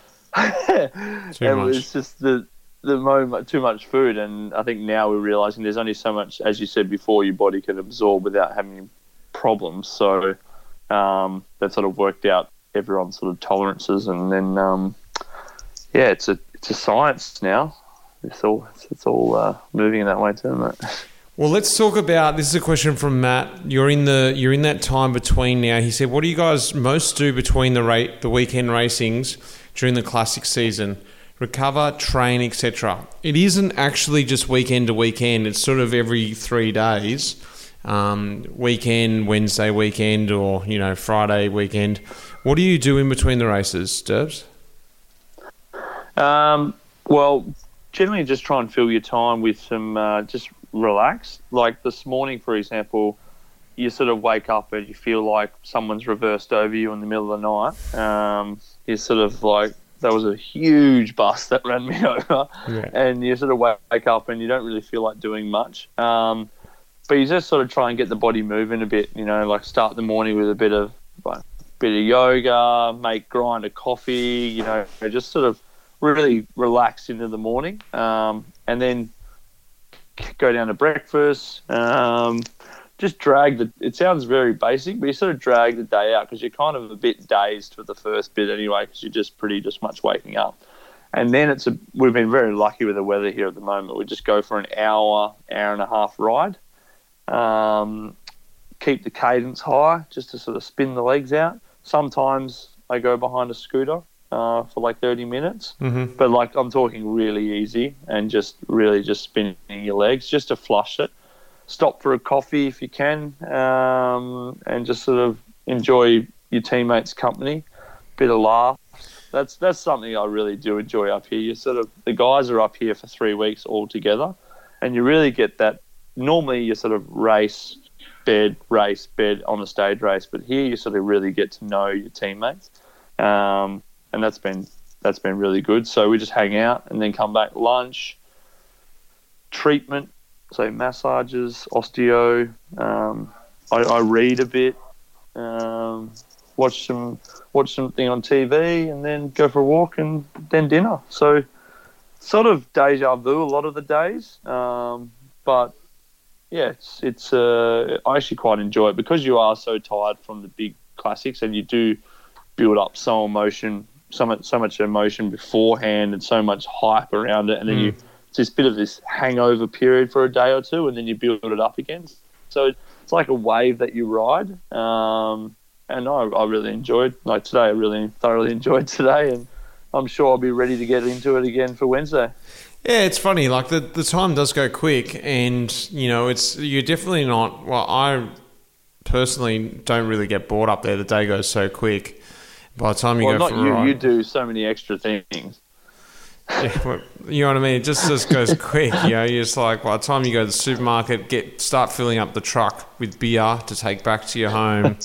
Too it much. was just the the moment too much food. And I think now we're realizing there's only so much, as you said before, your body can absorb without having problems. So um, that sort of worked out everyone's sort of tolerances, and then um, yeah, it's a it's a science now. It's all it's, it's all uh, moving in that way too, isn't it? Well, let's talk about, this is a question from Matt. You're in the you're in that time between now. He said, what do you guys most do between the rate the weekend racings during the classic season? Recover, train, et cetera. It isn't actually just weekend to weekend. It's sort of every three days. Um, weekend, Wednesday weekend, or, you know, Friday weekend. What do you do in between the races, Derbs? Um, well, generally just try and fill your time with some, uh, just relax. Like this morning, for example, you sort of wake up and you feel like someone's reversed over you in the middle of the night. Um, you're sort of like, there was a huge bus that ran me over, Yeah. and you sort of wake up and you don't really feel like doing much. Um, but you just sort of try and get the body moving a bit, you know, like start the morning with a bit of like bit of yoga, make grind a coffee, you know, just sort of really relax into the morning, um, and then go down to breakfast. Um, just drag the. It sounds very basic, but you sort of drag the day out because you're kind of a bit dazed for the first bit anyway, because you're just pretty just much waking up. And then it's a. We've been very lucky with the weather here at the moment. We just go for an hour, hour and a half ride. Um, keep the cadence high, just to sort of spin the legs out. Sometimes I go behind a scooter uh, for like thirty minutes, Mm-hmm. but like I'm talking really easy and just really just spinning your legs just to flush it. Stop for a coffee if you can, um, and just sort of enjoy your teammates' company, bit of laugh. That's that's something I really do enjoy up here. You sort of the guys are up here for three weeks all together, and you really get that. Normally you sort of race, bed, race, bed on a stage race, but here you sort of really get to know your teammates, um, and that's been that's been really good. So we just hang out and then come back, lunch, treatment, so massages, osteo. Um, I, I read a bit, um, watch some watch something on T V, and then go for a walk and then dinner. So sort of deja vu a lot of the days, um, but yeah, it's it's. Uh, I actually quite enjoy it because you are so tired from the big classics, and you do build up so emotion, so much so much emotion beforehand, and so much hype around it, and then mm. you it's this bit of this hangover period for a day or two, and then you build it up again. So it's like a wave that you ride, um, and I, I really enjoyed. Like today, I really thoroughly enjoyed today, and I'm sure I'll be ready to get into it again for Wednesday. Yeah, it's funny. Like the, the time does go quick, and you know, it's you're definitely not. Well, I personally don't really get bored up there. The day goes so quick. By the time you well, go not for a you. ride, You do so many extra things. Yeah, well, you know what I mean? It just, just goes quick. You know, you're just like, by the time you go to the supermarket, get start filling up the truck with beer to take back to your home,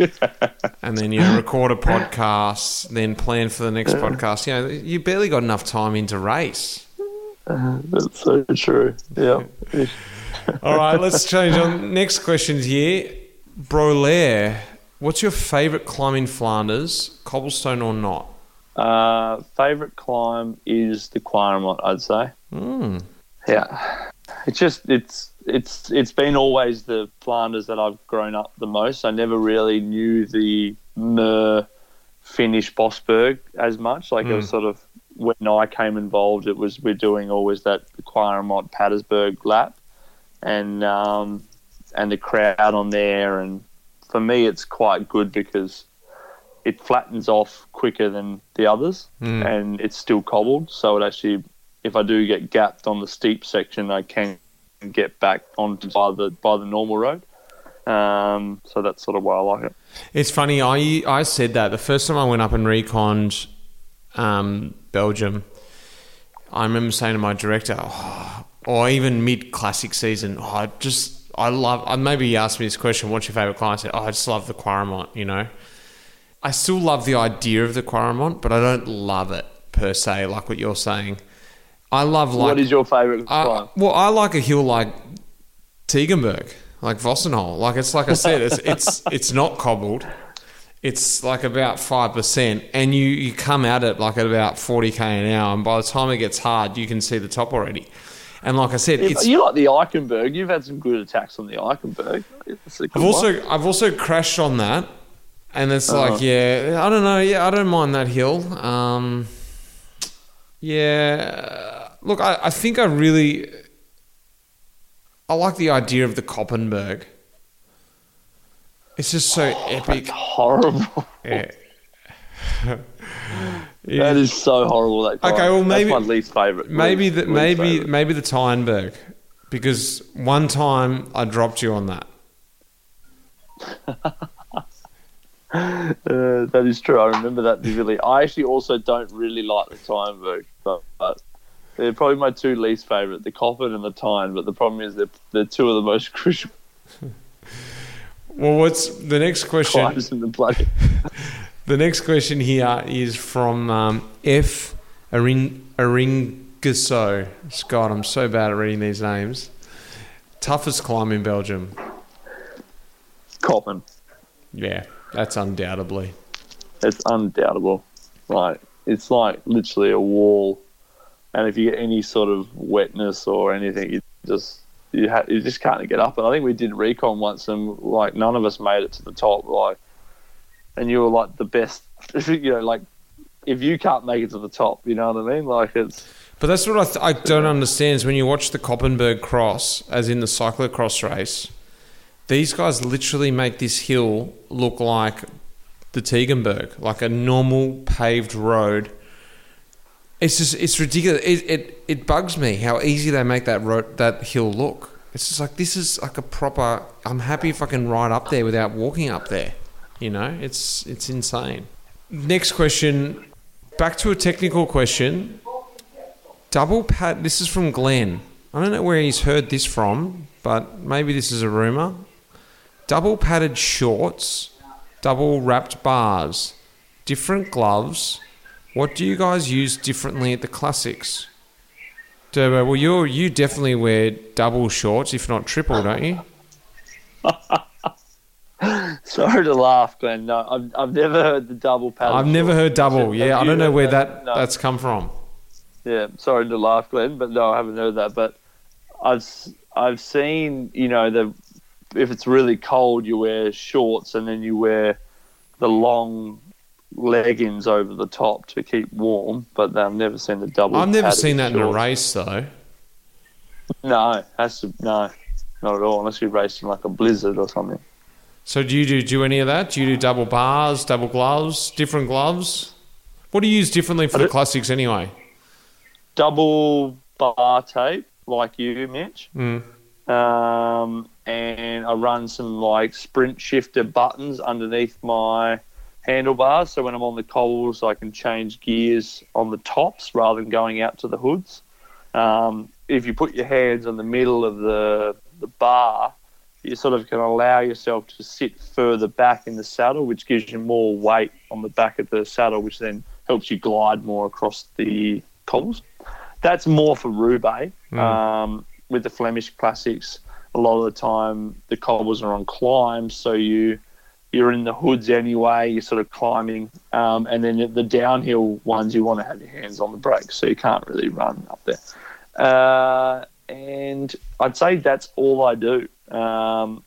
and then you know, record a podcast, then plan for the next podcast. You know, you barely got enough time into race. Uh, that's so true. Yeah. All right, let's change on. Next question's here. Brolaire, what's your favourite climb in Flanders, cobblestone or not? Uh, favourite climb is the Quaremont, I'd say. Mm. Yeah. It's just, it's it's it's been always the Flanders that I've grown up the most. I never really knew the Mer Finnish Bosberg as much. Like mm. it was sort of, when I came involved, it was, we're doing always that Quaremont Patersburg lap, and um, and the crowd on there. And for me, it's quite good because it flattens off quicker than the others, mm. and it's still cobbled. So it actually, if I do get gapped on the steep section, I can get back onto by the by the normal road. Um, so that's sort of why I like it. It's funny. I I said that the first time I went up and reconned um, Belgium. I remember saying to my director, oh, or even mid classic season, oh, I just I love. Maybe he asked me this question, "What's your favourite climb?" I said, "Oh, I just love the Quaremont." You know. I still love the idea of the Quaremont, but I don't love it per se, like what you're saying. I love like... What is your favourite climb? Well, I like a hill like Tegenberg, like Vossenhol. Like it's like I said, it's it's it's not cobbled. It's like about five percent, and you, you come at it like at about forty k an hour, and by the time it gets hard, you can see the top already. And like I said, yeah, it's... You like the Eichenberg. You've had some good attacks on the Eichenberg. I've also one. I've also crashed on that. And it's uh-huh. like, yeah, I don't know. Yeah, I don't mind that hill. Um, yeah. Look, I, I think I really... I like the idea of the Koppenberg. It's just so oh, epic. That's horrible. Yeah. That is so horrible, that climb. Okay, well, maybe... That's my least favourite. Maybe least, the, least maybe, favourite. maybe the Tyenberg. Because one time I dropped you on that. Uh, that is true. I remember that vividly. I actually also don't really like the Tyenberg, but, but they're probably my two least favourite, the Coffin and the Tyne. But the problem is they're, they're two of the most crucial. Well, what's the next question? Climbs in the bloody. The next question here is from um, F. Aring- Aringaso. God, I'm so bad at reading these names. Toughest climb in Belgium? Coffin. Yeah. That's undoubtedly. It's undoubtable. Like, it's like literally a wall. And if you get any sort of wetness or anything, you just you, ha- you just can't get up. And I think we did recon once, and like none of us made it to the top. Like, and you were like the best. You know, like if you can't make it to the top, you know what I mean? Like it's. But that's what I, th- I don't understand is when you watch the Koppenberg Cross, as in the cyclocross race, these guys literally make this hill look like the Tegenberg, like a normal paved road. It's just, it's ridiculous. It, it it bugs me how easy they make that road, that hill look. It's just like, this is like a proper, I'm happy if I can ride up there without walking up there. You know, it's it's insane. Next question, back to a technical question. Double pad, this is from Glenn. I don't know where he's heard this from, but maybe this is a rumour. Double padded shorts, double wrapped bars, different gloves. What do you guys use differently at the Classics? Durbo, well, you you definitely wear double shorts, if not triple, don't you? Sorry to laugh, Glenn. No, I've, I've never heard the double padded. I've never heard double. Have Yeah, I you don't know heard where that? that No. that's come from. Yeah, sorry to laugh, Glenn, but no, I haven't heard that. But I've I've seen, you know, the if it's really cold, you wear shorts and then you wear the long leggings over the top to keep warm. But I've never seen the double. I've never padded seen that in a shorts. race, though. No, has to no, not at all. Unless you're racing like a blizzard or something. So do you do do any of that? Do you do double bars, double gloves, different gloves? What do you use differently for the Classics anyway? Double bar tape, like you, Mitch. Mm. Um, and I run some like sprint shifter buttons underneath my handlebars, so when I'm on the cobbles I can change gears on the tops rather than going out to the hoods. Um, if you put your hands on the middle of the the bar, you sort of can allow yourself to sit further back in the saddle, which gives you more weight on the back of the saddle, which then helps you glide more across the cobbles. That's more for Roubaix. Mm. Um, with the Flemish Classics, a lot of the time the cobbles are on climbs, so you you're in the hoods anyway. You're sort of climbing, um, and then the downhill ones you want to have your hands on the brakes, so you can't really run up there. Uh, and I'd say that's all I do. Um,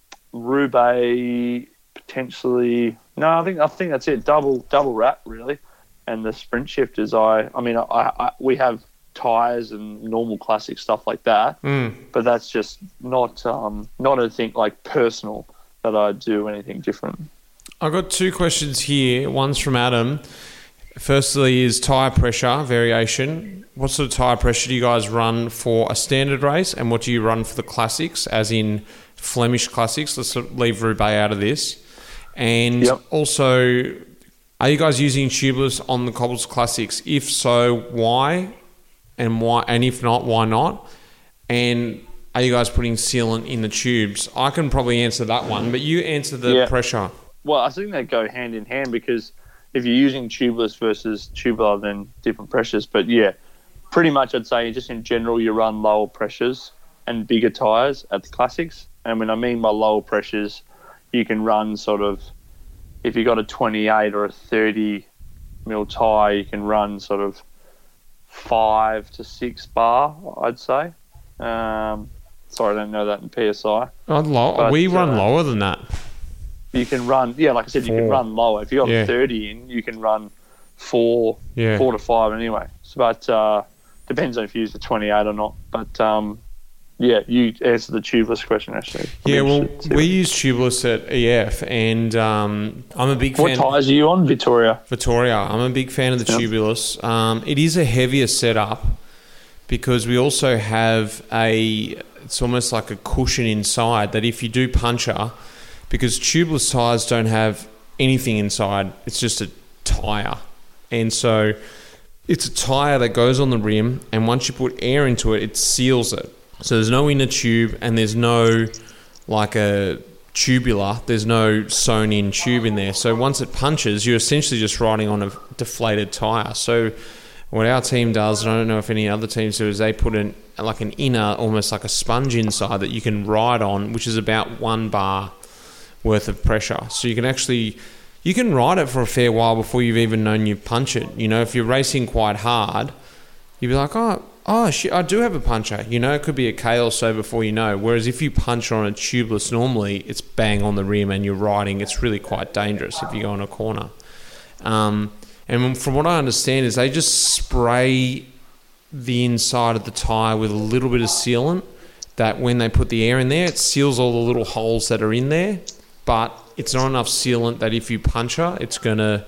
Roubaix potentially. No, I think I think that's it. Double double wrap really, and the sprint shifters. I I mean I, I we have tires and normal classic stuff like that, mm. but that's just not um, not a thing like personal that I do anything different. I've got two questions here. One's from Adam. Firstly is tyre pressure variation. What sort of tyre pressure do you guys run for a standard race, and what do you run for the Classics, as in Flemish Classics? Let's leave Roubaix out of this. And yep. also, are you guys using tubeless on the Cobbles Classics? If so, why? And why? And if not, why not? And are you guys putting sealant in the tubes? I can probably answer that one, but you answer the yeah. pressure. Well, I think they go hand in hand, because if you're using tubeless versus tubular, then different pressures. But yeah, pretty much I'd say just in general you run lower pressures and bigger tyres at the Classics. And when I mean by lower pressures, you can run sort of, if you've got a twenty-eight or a thirty mil tyre, you can run sort of five to six bar, I'd say. Um, sorry, I don't know that in P S I. I'd lo- But, we run uh, lower than that. You can run, yeah, like I said, you Four. can run lower. If you got Yeah. thirty in, you can run four, Yeah. four to five anyway. So, but uh, depends on if you use the twenty-eight or not. But um, yeah, you answer the tubeless question actually. I'm Yeah, well, interested to see we use tubeless at E F, and um, I'm a big what fan. tyres are you on, Victoria? Victoria. I'm a big fan of the Yep. tubeless. Um, it is a heavier setup because we also have a, it's almost like a cushion inside that if you do puncture, because tubeless tyres don't have anything inside, it's just a tyre. And so it's a tyre that goes on the rim, and once you put air into it, it seals it. So there's no inner tube, and there's no like a tubular, there's no sewn in tube in there. So once it punches, you're essentially just riding on a deflated tyre. So what our team does, and I don't know if any other teams do, is they put in like an inner, almost like a sponge inside that you can ride on, which is about one bar worth of pressure. So you can actually you can ride it for a fair while before you've even known you punch it. You know, if you're racing quite hard, you'd be like, oh, oh shit, I do have a puncher. You know, it could be a K or so before you know. Whereas if you punch on a tubeless normally, it's bang on the rim and you're riding. It's really quite dangerous if you go in a corner. Um, and from what I understand is they just spray the inside of the tyre with a little bit of sealant that when they put the air in there, it seals all the little holes that are in there. But it's not enough sealant that if you puncture, it's going to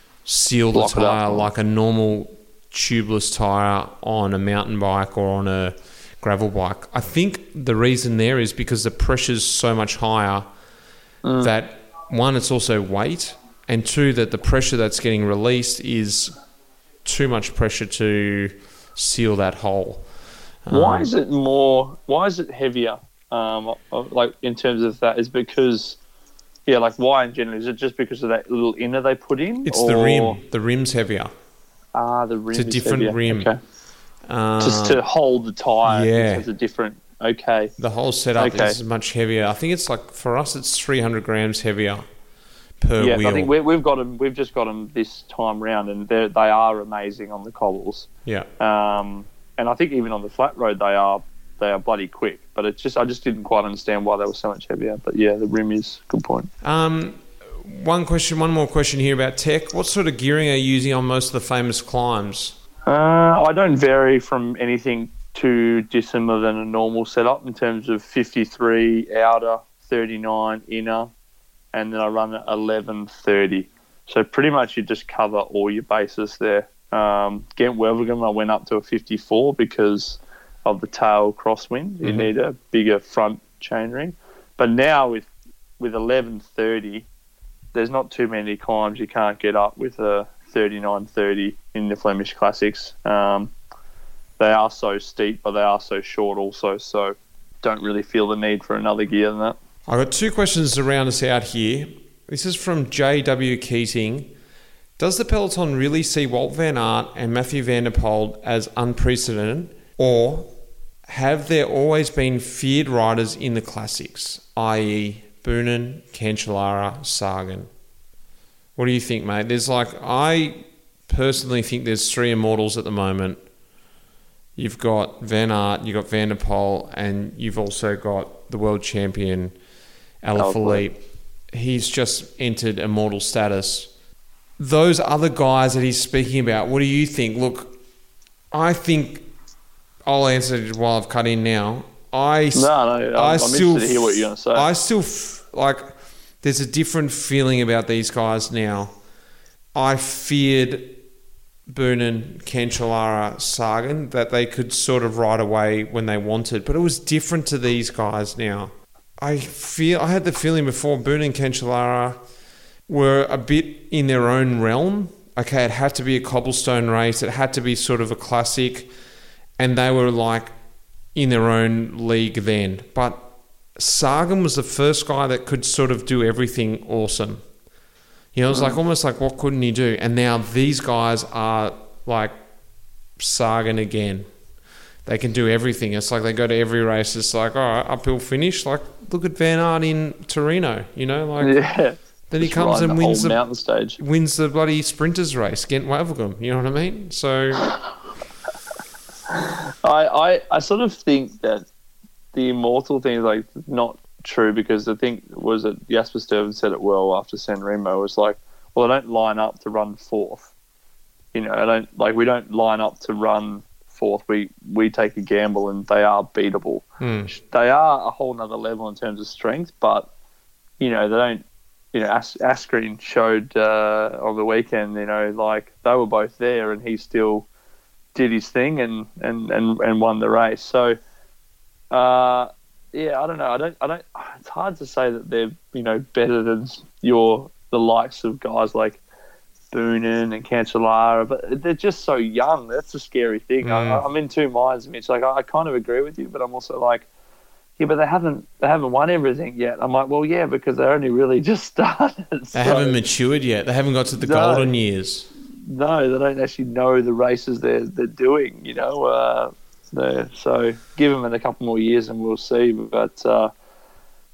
seal the tyre like a normal tubeless tyre on a mountain bike or on a gravel bike. I think the reason there is because the pressure's so much higher mm. that, one, it's also weight, and two, that the pressure that's getting released is too much pressure to seal that hole. Why um, is it more? Why is it heavier? Um, like in terms of that, is because yeah, like why in general? Is it just because of that little inner they put in? It's or? the rim. The rim's heavier. Ah, the rim. It's a is different heavier. rim. Okay. Um, just to hold the tire. Yeah. It's a different. Okay. The whole setup okay. is much heavier. I think it's like for us, it's three hundred grams heavier per yeah, wheel. I think we, we've got them. We've just got them this time round, and they they are amazing on the cobbles. Yeah. Um, and I think even on the flat road they are they are bloody quick. But it's just I just didn't quite understand why they were so much heavier. But yeah, the rim is a good point. Um, one question, one more question here about tech. What sort of gearing are you using on most of the famous climbs? Uh, I don't vary from anything too dissimilar than a normal setup in terms of fifty-three outer, thirty-nine inner, and then I run at eleven thirty. So pretty much you just cover all your bases there. Um, Ghent Wevelgem, I went up to a fifty-four because of the tail crosswind. You Mm-hmm. need a bigger front chainring. But now with with eleven thirty, there's not too many climbs you can't get up with a thirty-nine thirty in the Flemish Classics. Um, they are so steep, but they are so short also, so don't really feel the need for another gear than that. I've got two questions to round us out here. This is from J W Keating. Does the peloton really see Wout van Aert and Mathieu van der Poel as unprecedented, or have there always been feared riders in the classics, that is. Boonen, Cancellara, Sagan? What do you think, mate? There's like, I personally think there's three immortals at the moment. You've got Van Aert, you've got Van der Poel, and you've also got the world champion, Alaphilippe. He's just entered immortal status. Those other guys that he's speaking about, what do you think? Look, I think I'll answer it while I've cut in now. I no, no, I'm, I I'm still, interested to hear what you're going to say. I still f- like. There's a different feeling about these guys now. I feared Boonen, Cancellara, Sagan that they could sort of ride away when they wanted, but it was different to these guys now. I feel I had the feeling before Boonen and Cancellara were a bit in their own realm. Okay, it had to be a cobblestone race. It had to be sort of a classic, and they were like in their own league then. But Sagan was the first guy that could sort of do everything awesome. You know, it was like almost like, what couldn't he do? And now these guys are like Sagan again. They can do everything. It's like they go to every race. It's like, all right, uphill finish. Like, look at Van Aert in Torino. You know, like yeah. then he Just comes and the wins the mountain stage. wins the bloody sprinters race, Ghent Wevelgem. You know what I mean? So I, I, I sort of think that the immortal thing is like not true, because the thing was that Jasper Stuyven said it well after San Remo. Was like, well, I don't line up to run fourth. You know, I don't like we don't line up to run fourth. We we take a gamble, and they are beatable. hmm. They are a whole nother level in terms of strength, but you know they don't. You know, As- Asgreen showed uh, on the weekend. You know, like they were both there, and he still did his thing and and, and, and won the race. So. Uh, yeah, I don't know. I don't. I don't. It's hard to say that they're you know better than your the likes of guys like Boonen and Cancellara, but they're just so young. That's the scary thing. Mm. I, I'm in two minds, Mitch. Like I, I kind of agree with you, but I'm also like, yeah, but they haven't they haven't won everything yet. I'm like, well, yeah, because they only really just started. They so, haven't matured yet. They haven't got to the No. golden years. No, they don't actually know the races they're they're doing. You know. Uh, There. So give them a couple more years and we'll see. But uh,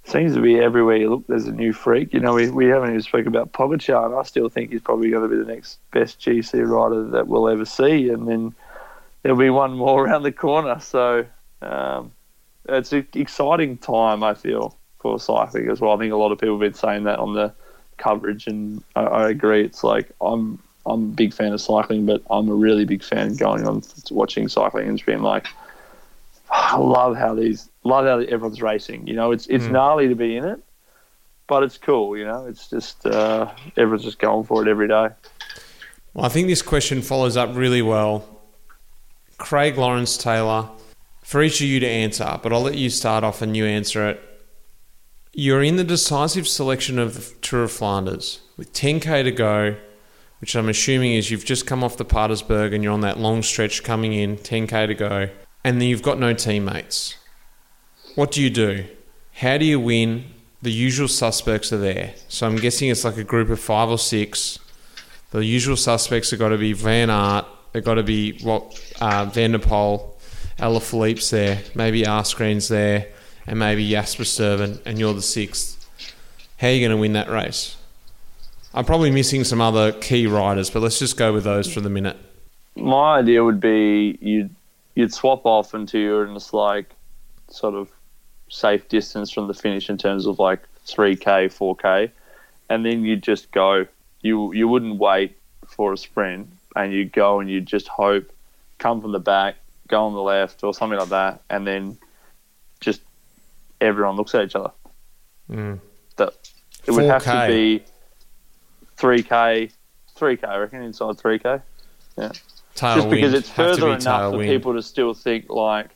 seems to be everywhere you look, there's a new freak. You know, we, we haven't even spoken about Pogacar, and I still think he's probably going to be the next best G C rider that we'll ever see. And then there'll be one more around the corner. So um, it's an exciting time, I feel, for cycling as well. I think a lot of people have been saying that on the coverage, and I, I agree. It's like I'm I'm a big fan of cycling, but I'm a really big fan going on watching cycling and just being like, I love how these, love how everyone's racing. You know, it's it's mm. gnarly to be in it, but it's cool. You know, it's just uh, everyone's just going for it every day. Well, I think this question follows up really well. Craig Lawrence Taylor, for each of you to answer, but I'll let you start off and you answer it. You're in the decisive selection of the Tour of Flanders with ten K to go, which I'm assuming is you've just come off the Patersburg and you're on that long stretch coming in, ten K to go. And then you've got no teammates. What do you do? How do you win? The usual suspects are there. So I'm guessing it's like a group of five or six. The usual suspects have got to be Van Aert. They've got to be what uh, Van der Poel, Alaphilippe's there, maybe Askren's there, and maybe Jasper Stuyven, and you're the sixth. How are you going to win that race? I'm probably missing some other key riders, but let's just go with those for the minute. My idea would be you'd you'd swap off until you're in this like sort of safe distance from the finish in terms of like three K, four K, and then you'd just go. You you wouldn't wait for a sprint, and you'd go and you'd just hope, come from the back, go on the left or something like that, and then just everyone looks at each other. Mm. That it would have to be three K, three K, I reckon, inside three K. Yeah. Tailwind. Just because it's further be enough for wind. people to still think like,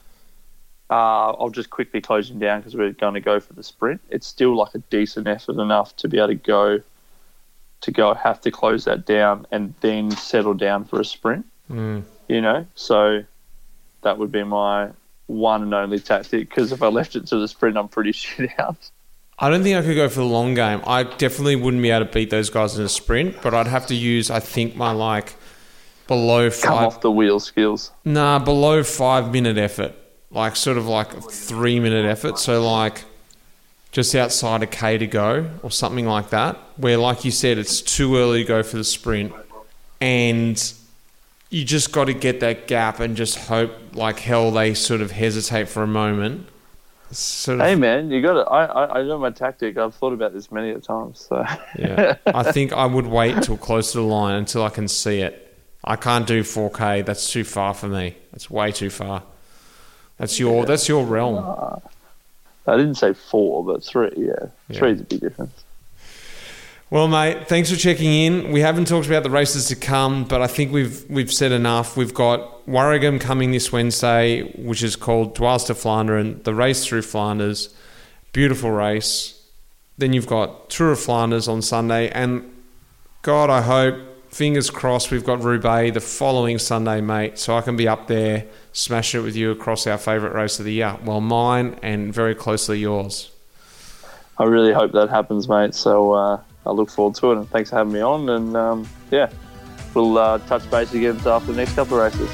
uh, I'll just quickly close him down because we're going to go for the sprint. It's still like a decent effort enough to be able to go, to go have to close that down and then settle down for a sprint. Mm. You know, so that would be my one and only tactic, because if I left it to the sprint, I'm pretty shit out. I don't think I could go for the long game. I definitely wouldn't be able to beat those guys in a sprint, but I'd have to use, I think, my like below five. Come off the wheel skills. Nah, below five minute effort, like sort of like three minute effort. So like just outside a K to go or something like that, where like you said, it's too early to go for the sprint, and you just got to get that gap and just hope like hell they sort of hesitate for a moment. Sort of, hey man, you got to. I, I I know my tactic. I've thought about this many a times. So yeah, I think I would wait till close to the line until I can see it. I can't do four K. That's too far for me. That's way too far. That's your yeah. that's your realm. Uh, I didn't say four, but three. Yeah, yeah. Three is a big difference. Well, mate, thanks for checking in. We haven't talked about the races to come, but I think we've we've said enough. We've got Warragam coming this Wednesday, which is called Dwars de Vlaanderen, the race through Flanders. Beautiful race. Then you've got Tour of Flanders on Sunday, and God, I hope, fingers crossed, we've got Roubaix the following Sunday, mate, so I can be up there, smash it with you across our favourite race of the year. Well, mine and very closely yours. I really hope that happens, mate. So uh, I look forward to it, and thanks for having me on. And um, yeah, we'll uh, touch base again after the next couple of races.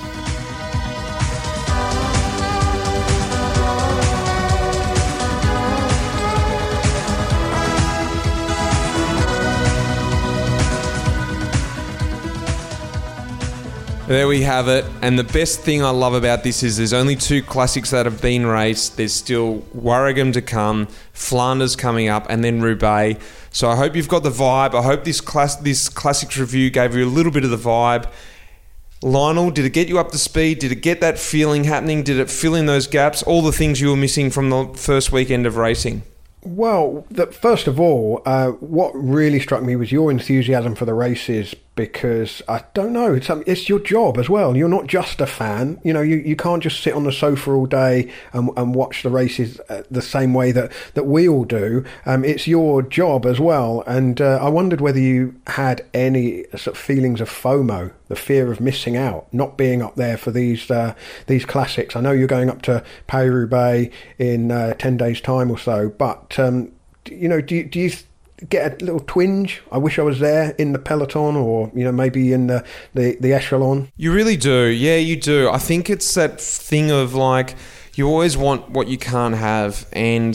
There we have it. And the best thing I love about this is there's only two classics that have been raced. There's still Warragam to come, Flanders coming up, and then Roubaix. So I hope you've got the vibe. I hope this class this classics review gave you a little bit of the vibe. Lionel, did it get you up to speed? Did it get that feeling happening? Did it fill in those gaps? All the things you were missing from the first weekend of racing? Well, the, first of all, uh, what really struck me was your enthusiasm for the races, because I don't know, it's, um, it's your job as well. You're not just a fan. You know, you, you can't just sit on the sofa all day and, and watch the races uh, the same way that, that we all do. Um, it's your job as well. And uh, I wondered whether you had any sort of feelings of FOMO, the fear of missing out, not being up there for these uh, these classics. I know you're going up to Paris-Roubaix in uh, ten days' time or so, but um, you know, do you, do you get a little twinge? I wish I was there in the peloton, or you know, maybe in the, the, the echelon. You really do. Yeah, you do. I think it's that thing of like, you always want what you can't have, and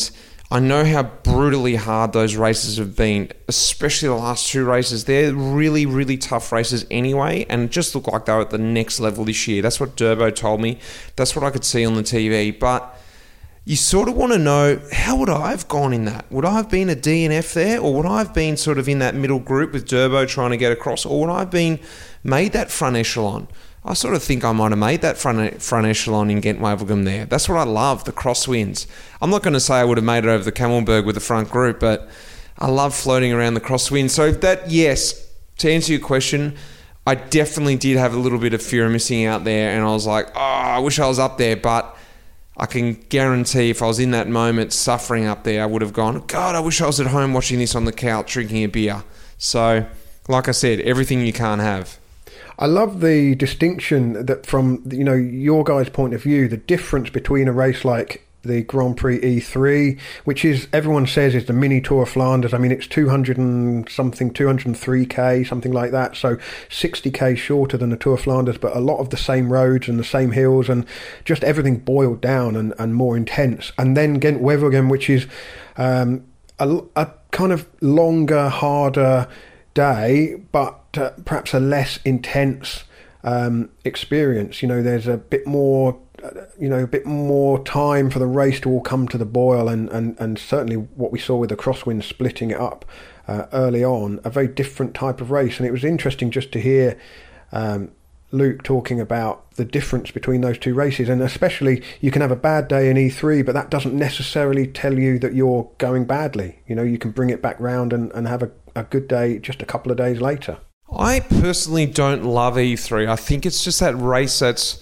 I know how brutally hard those races have been, especially the last two races. They're really, really tough races anyway, and it just looked like they were at the next level this year. That's what Durbo told me. That's what I could see on the T V. But you sort of want to know, how would I have gone in that? Would I have been a D N F there, or would I have been sort of in that middle group with Durbo trying to get across, or would I have been made that front echelon? I sort of think I might have made that front front echelon in Ghent Wevelgem there. That's what I love, the crosswinds. I'm not going to say I would have made it over the Camelberg with the front group, but I love floating around the crosswind. So that, yes, to answer your question, I definitely did have a little bit of fear of missing out there, and I was like, oh, I wish I was up there, but I can guarantee if I was in that moment suffering up there, I would have gone, God, I wish I was at home watching this on the couch drinking a beer. So, like I said, everything you can't have. I love the distinction that from, you know, your guys' point of view, the difference between a race like the Grand Prix E three, which is, everyone says is the mini Tour of Flanders. I mean, it's two hundred and something, two hundred three K, something like that. So sixty K shorter than the Tour of Flanders, but a lot of the same roads and the same hills and just everything boiled down and, and more intense. And then Ghent Wevelgem, which is um, a, a kind of longer, harder day, but uh, perhaps a less intense um, experience. You know, there's a bit more, uh, you know, a bit more time for the race to all come to the boil, and, and, and certainly what we saw with the crosswind splitting it up uh, early on, a very different type of race. And it was interesting just to hear um, Luke talking about the difference between those two races, and especially you can have a bad day in E three, but that doesn't necessarily tell you that you're going badly. You know, you can bring it back round and, and have a a good day just a couple of days later. I personally don't love E three. I think it's just that race that's,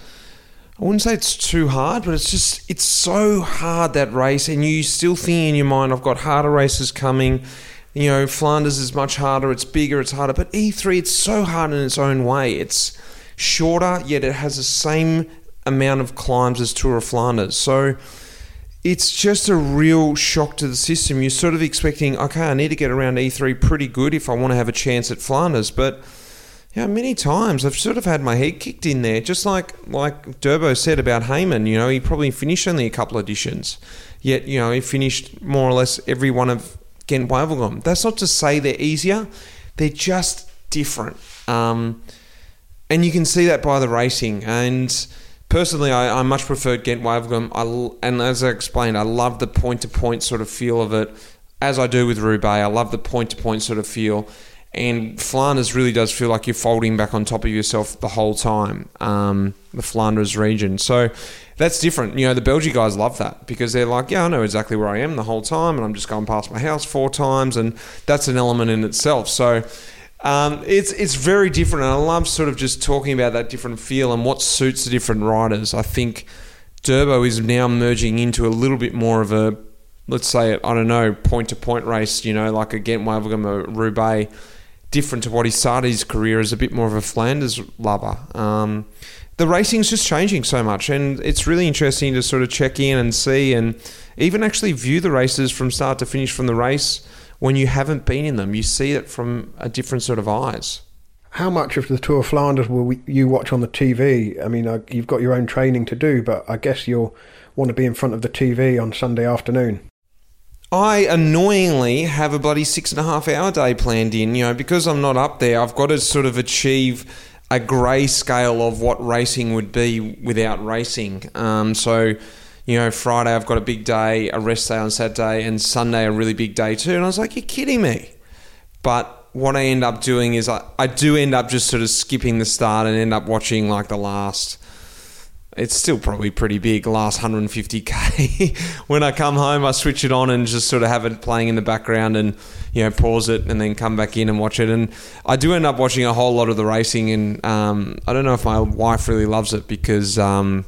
I wouldn't say it's too hard, but it's just, it's so hard, that race, and you still think in your mind, I've got harder races coming. You know, Flanders is much harder, it's bigger, it's harder, but E three, it's so hard in its own way. It's shorter, yet it has the same amount of climbs as Tour of Flanders. So it's just a real shock to the system. You're sort of expecting, okay, I need to get around E three pretty good if I want to have a chance at Flanders. But yeah, many times I've sort of had my head kicked in there, just like like Durbo said about Heyman. You know, he probably finished only a couple of editions, yet you know he finished more or less every one of Ghent Wevelgem. That's not to say they're easier; they're just different, um, and you can see that by the racing. And personally, I, I much preferred Ghent Wevelgem. I, and as I explained, I love the point-to-point sort of feel of it, as I do with Roubaix. I love the point-to-point sort of feel. And Flanders really does feel like you're folding back on top of yourself the whole time, um, the Flanders region. So that's different. You know, the Belgian guys love that because they're like, yeah, I know exactly where I am the whole time, and I'm just going past my house four times, and that's an element in itself. So Um, it's it's very different, and I love sort of just talking about that different feel and what suits the different riders. I think Durbo is now merging into a little bit more of a, let's say, I don't know, point-to-point race, you know, like a Ghent Wevelgem, a Roubaix, different to what he started his career as a bit more of a Flanders lover. Um, the racing's just changing so much, and it's really interesting to sort of check in and see, and even actually view the races from start to finish from the race. When you haven't been in them, you see it from a different sort of eyes. How much of the Tour of Flanders will we, you watch on the T V? I mean, uh, you've got your own training to do, but I guess you'll want to be in front of the T V on Sunday afternoon. I annoyingly have a bloody six and a half hour day planned in, you know, because I'm not up there. I've got to sort of achieve a grey scale of what racing would be without racing. Um, so... You know, Friday I've got a big day, a rest day on Saturday, and Sunday a really big day too. And I was like, you're kidding me. But what I end up doing is I, I do end up just sort of skipping the start and end up watching like the last, it's still probably pretty big, last one hundred fifty K. When I come home, I switch it on and just sort of have it playing in the background and, you know, pause it and then come back in and watch it. And I do end up watching a whole lot of the racing, and um, I don't know if my wife really loves it because... Um,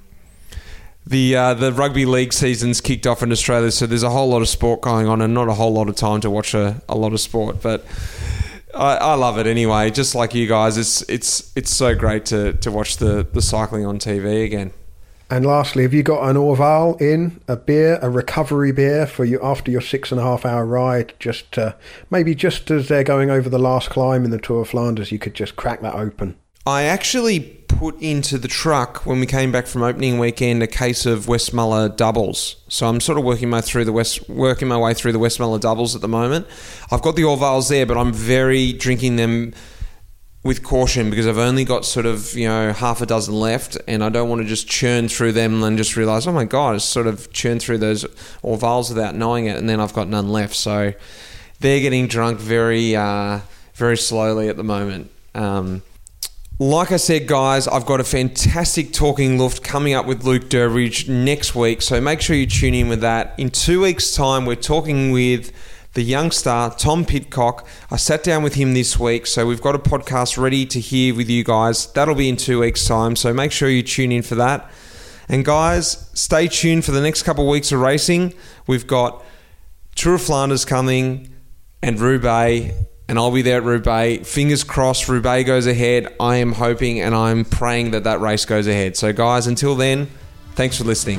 The uh, the rugby league season's kicked off in Australia, so there's a whole lot of sport going on and not a whole lot of time to watch a, a lot of sport. But I, I love it anyway. Just like you guys, it's it's it's so great to, to watch the, the cycling on T V again. And lastly, have you got an Orval in, a beer, a recovery beer for you after your six and a half hour ride? Just uh, maybe just as they're going over the last climb in the Tour of Flanders, you could just crack that open. I actually put into the truck when we came back from opening weekend a case of Westmuller doubles. So I'm sort of working my through the West, working my way through the Westmuller doubles at the moment. I've got the Orvales there, but I'm very drinking them with caution because I've only got sort of, you know, half a dozen left, and I don't want to just churn through them and just realise, oh my God, I sort of churn through those Orvales without knowing it, and then I've got none left. So they're getting drunk very, uh, very slowly at the moment. Um, like I said, guys, I've got a fantastic Talking Luft coming up with Luke Durbridge next week, so make sure you tune in with that. In two weeks' time, we're talking with the young star, Tom Pidcock. I sat down with him this week, so we've got a podcast ready to hear with you guys. That'll be in two weeks' time, so make sure you tune in for that. And guys, stay tuned for the next couple of weeks of racing. We've got Tour of Flanders coming and Roubaix, and I'll be there at Roubaix. Fingers crossed Roubaix goes ahead. I am hoping and I'm praying that that race goes ahead. So guys, until then, thanks for listening.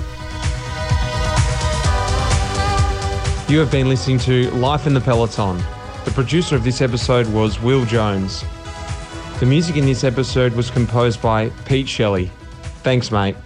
You have been listening to Life in the Peloton. The producer of this episode was Will Jones. The music in this episode was composed by Pete Shelley. Thanks, mate.